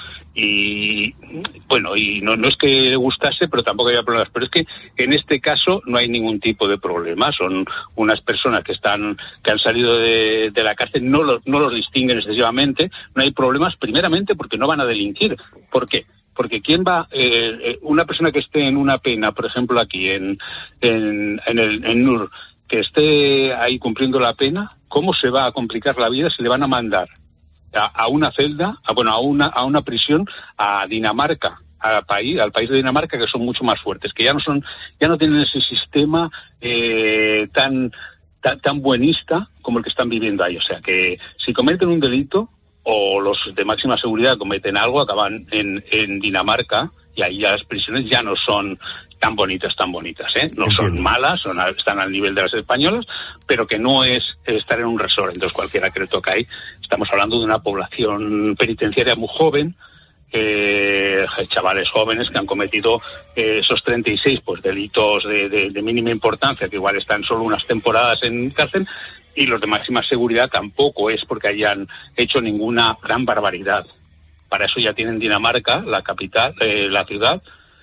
y bueno, y no, no es que le gustase, pero tampoco había problemas. Pero es que en este caso no hay ningún tipo de problema. Son unas personas que están que han salido de, de la cárcel, no los, no los distinguen excesivamente, no hay problemas, primeramente porque no van a delinquir. ¿Por qué? Porque quién va, eh, una persona que esté en una pena, por ejemplo aquí en en en el en Nur, que esté ahí cumpliendo la pena, ¿cómo se va a complicar la vida si le van a mandar a, a una celda, a, bueno, a una a una prisión a Dinamarca, al país, al país de Dinamarca, que son mucho más fuertes, que ya no son, ya no tienen ese sistema eh, tan, tan tan buenista como el que están viviendo ahí. O sea que si cometen un delito o los de máxima seguridad cometen algo, acaban en, en Dinamarca y ahí ya las prisiones ya no son tan bonitas, tan bonitas, ¿eh? No Entiendo. Son malas, son, están al nivel de las españolas, pero que no es estar en un resort. Entonces cualquiera que le toca ahí, estamos hablando de una población penitenciaria muy joven, eh, chavales jóvenes que han cometido eh, esos treinta y seis pues delitos de, de, de mínima importancia, que igual están solo unas temporadas en cárcel, y los de máxima seguridad tampoco es porque hayan hecho ninguna gran barbaridad. Para eso ya tienen Dinamarca, la capital, eh, la ciudad,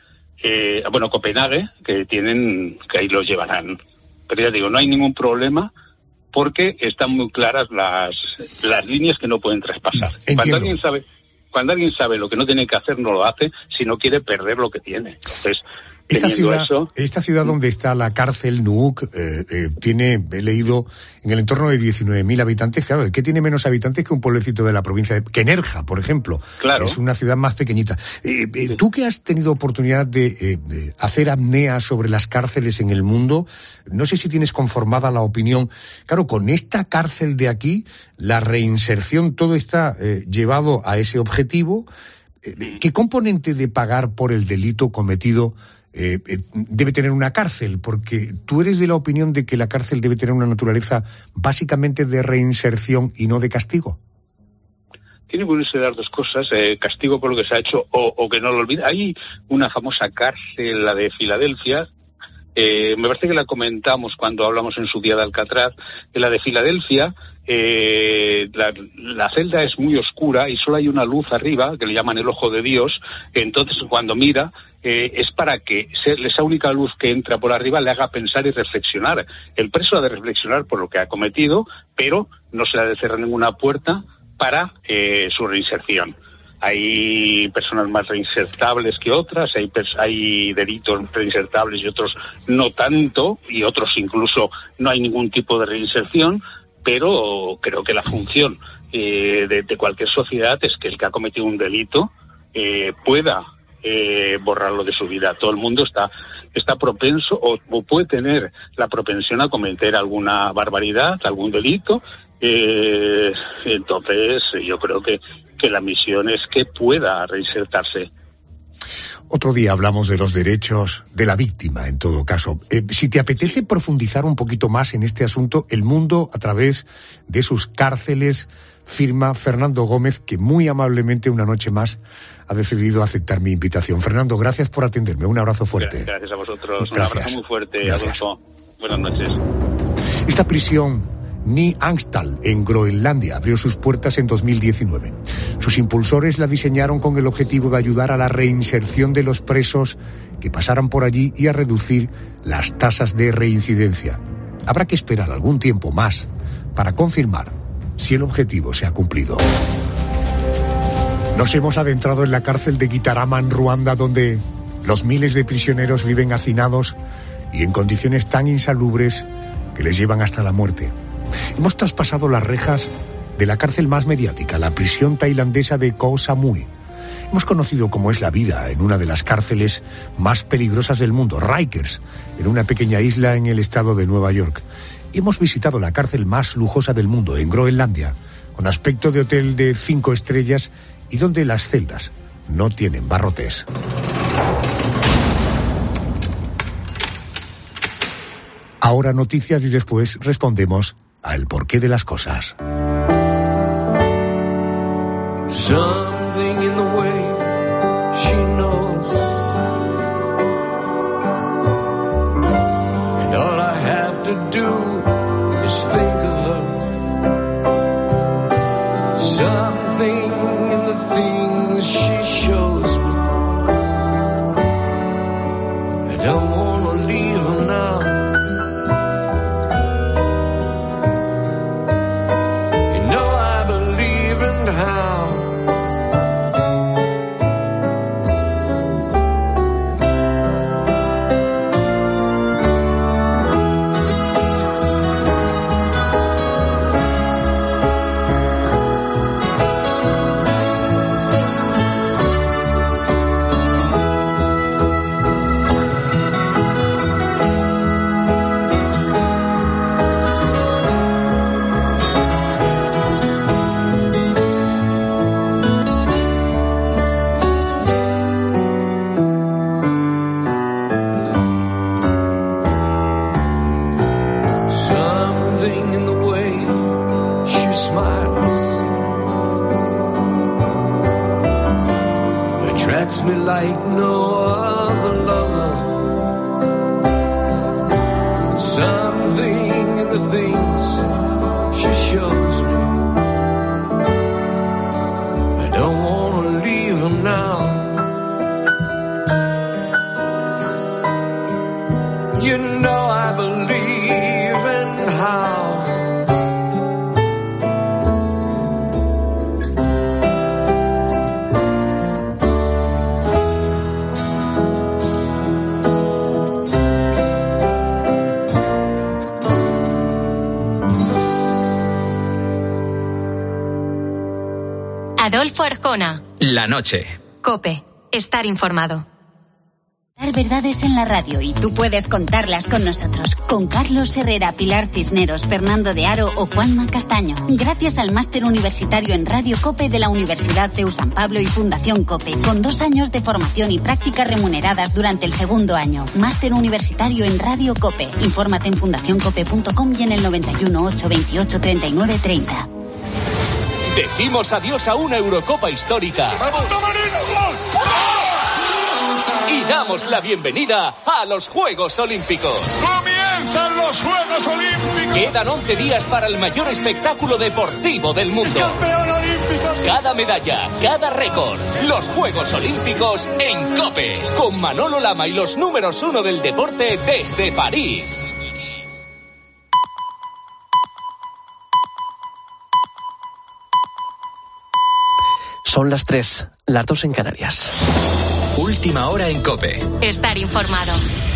eh, bueno, Copenhague, que tienen, que ahí los llevarán. Pero ya digo, no hay ningún problema porque están muy claras las, las líneas que no pueden traspasar. Entiendo. Cuando alguien sabe, cuando alguien sabe lo que no tiene que hacer, no lo hace si no quiere perder lo que tiene. Entonces, Esta ciudad, eso, esta ciudad donde está la cárcel Nuuk eh, eh, tiene, he leído, en el entorno de diecinueve mil habitantes. Claro, ¿qué tiene menos habitantes que un pueblecito de la provincia de que Nerja, por ejemplo? Claro. Es una ciudad más pequeñita. Eh, eh, tú que has tenido oportunidad de, eh, de hacer apnea sobre las cárceles en el mundo, no sé si tienes conformada la opinión. Claro, con esta cárcel de aquí, la reinserción, todo está eh, llevado a ese objetivo. Eh, ¿Qué componente de pagar por el delito cometido Eh, eh, debe tener una cárcel? Porque tú eres de la opinión de que la cárcel debe tener una naturaleza básicamente de reinserción y no de castigo. Tiene que unirse las dos cosas, eh, castigo por lo que se ha hecho o, o que no lo olvide. Hay una famosa cárcel, la de Filadelfia, eh, me parece que la comentamos cuando hablamos en su día de Alcatraz, en la de Filadelfia. Eh, la, la celda es muy oscura y solo hay una luz arriba que le llaman el ojo de Dios. Entonces cuando mira eh, es para que se, esa única luz que entra por arriba le haga pensar y reflexionar. El preso ha de reflexionar por lo que ha cometido, pero no se le ha de cerrar ninguna puerta para eh, su reinserción. Hay personas más reinsertables que otras, hay, hay delitos reinsertables y otros no tanto, y otros incluso no hay ningún tipo de reinserción. Pero creo que la función eh, de, de cualquier sociedad es que el que ha cometido un delito eh, pueda eh, borrarlo de su vida. Todo el mundo está está propenso o, o puede tener la propensión a cometer alguna barbaridad, algún delito. Eh, entonces yo creo que, que la misión es que pueda reinsertarse. Otro día hablamos de los derechos de la víctima, en todo caso. Eh, si te apetece profundizar un poquito más en este asunto, El Mundo, a través de sus cárceles, firma Fernando Gómez, que muy amablemente una noche más ha decidido aceptar mi invitación. Fernando, gracias por atenderme. Un abrazo fuerte. Gracias a vosotros. Gracias. Un abrazo muy fuerte, Gracias. Adolfo. Buenas noches. Esta prisión, Ny Angstal, en Groenlandia, abrió sus puertas en dos mil diecinueve. Sus impulsores la diseñaron con el objetivo de ayudar a la reinserción de los presos que pasaran por allí y a reducir las tasas de reincidencia. Habrá que esperar algún tiempo más para confirmar si el objetivo se ha cumplido. Nos hemos adentrado en la cárcel de Gitarama, en Ruanda, donde los miles de prisioneros viven hacinados y en condiciones tan insalubres que les llevan hasta la muerte. Hemos traspasado las rejas de la cárcel más mediática, la prisión tailandesa de Koh Samui. Hemos conocido cómo es la vida en una de las cárceles más peligrosas del mundo, Rikers, en una pequeña isla en el estado de Nueva York. Y hemos visitado la cárcel más lujosa del mundo, en Groenlandia, con aspecto de hotel de cinco estrellas y donde las celdas no tienen barrotes. Ahora noticias y después respondemos al porqué de las cosas. Something in the way she knows, and all I have to do is think of her. Something in the things she shows me. I don't wanna leave her now. Me like no other lover. Something in the things she shows me. I don't wanna leave her now. You know I believe in how Adolfo Arjona. La noche. COPE. Estar informado. Verdades en la radio y tú puedes contarlas con nosotros. Con Carlos Herrera, Pilar Cisneros, Fernando de Aro o Juanma Castaño. Gracias al máster universitario en Radio COPE de la Universidad C E U San Pablo y Fundación COPE. Con dos años de formación y prácticas remuneradas durante el segundo año. Máster universitario en Radio COPE. Infórmate en fundación cope punto com y en el noventa y uno, ocho veintiocho, treinta y nueve, treinta. Decimos adiós a una Eurocopa histórica. Y damos la bienvenida a los Juegos Olímpicos. ¡Comienzan los Juegos Olímpicos! Quedan once días para el mayor espectáculo deportivo del mundo. ¡Es campeón olímpico! Cada medalla, cada récord. Los Juegos Olímpicos en COPE. Con Manolo Lama y los números uno del deporte desde París. Son las tres, las dos en Canarias. Última hora en COPE. Estar informado.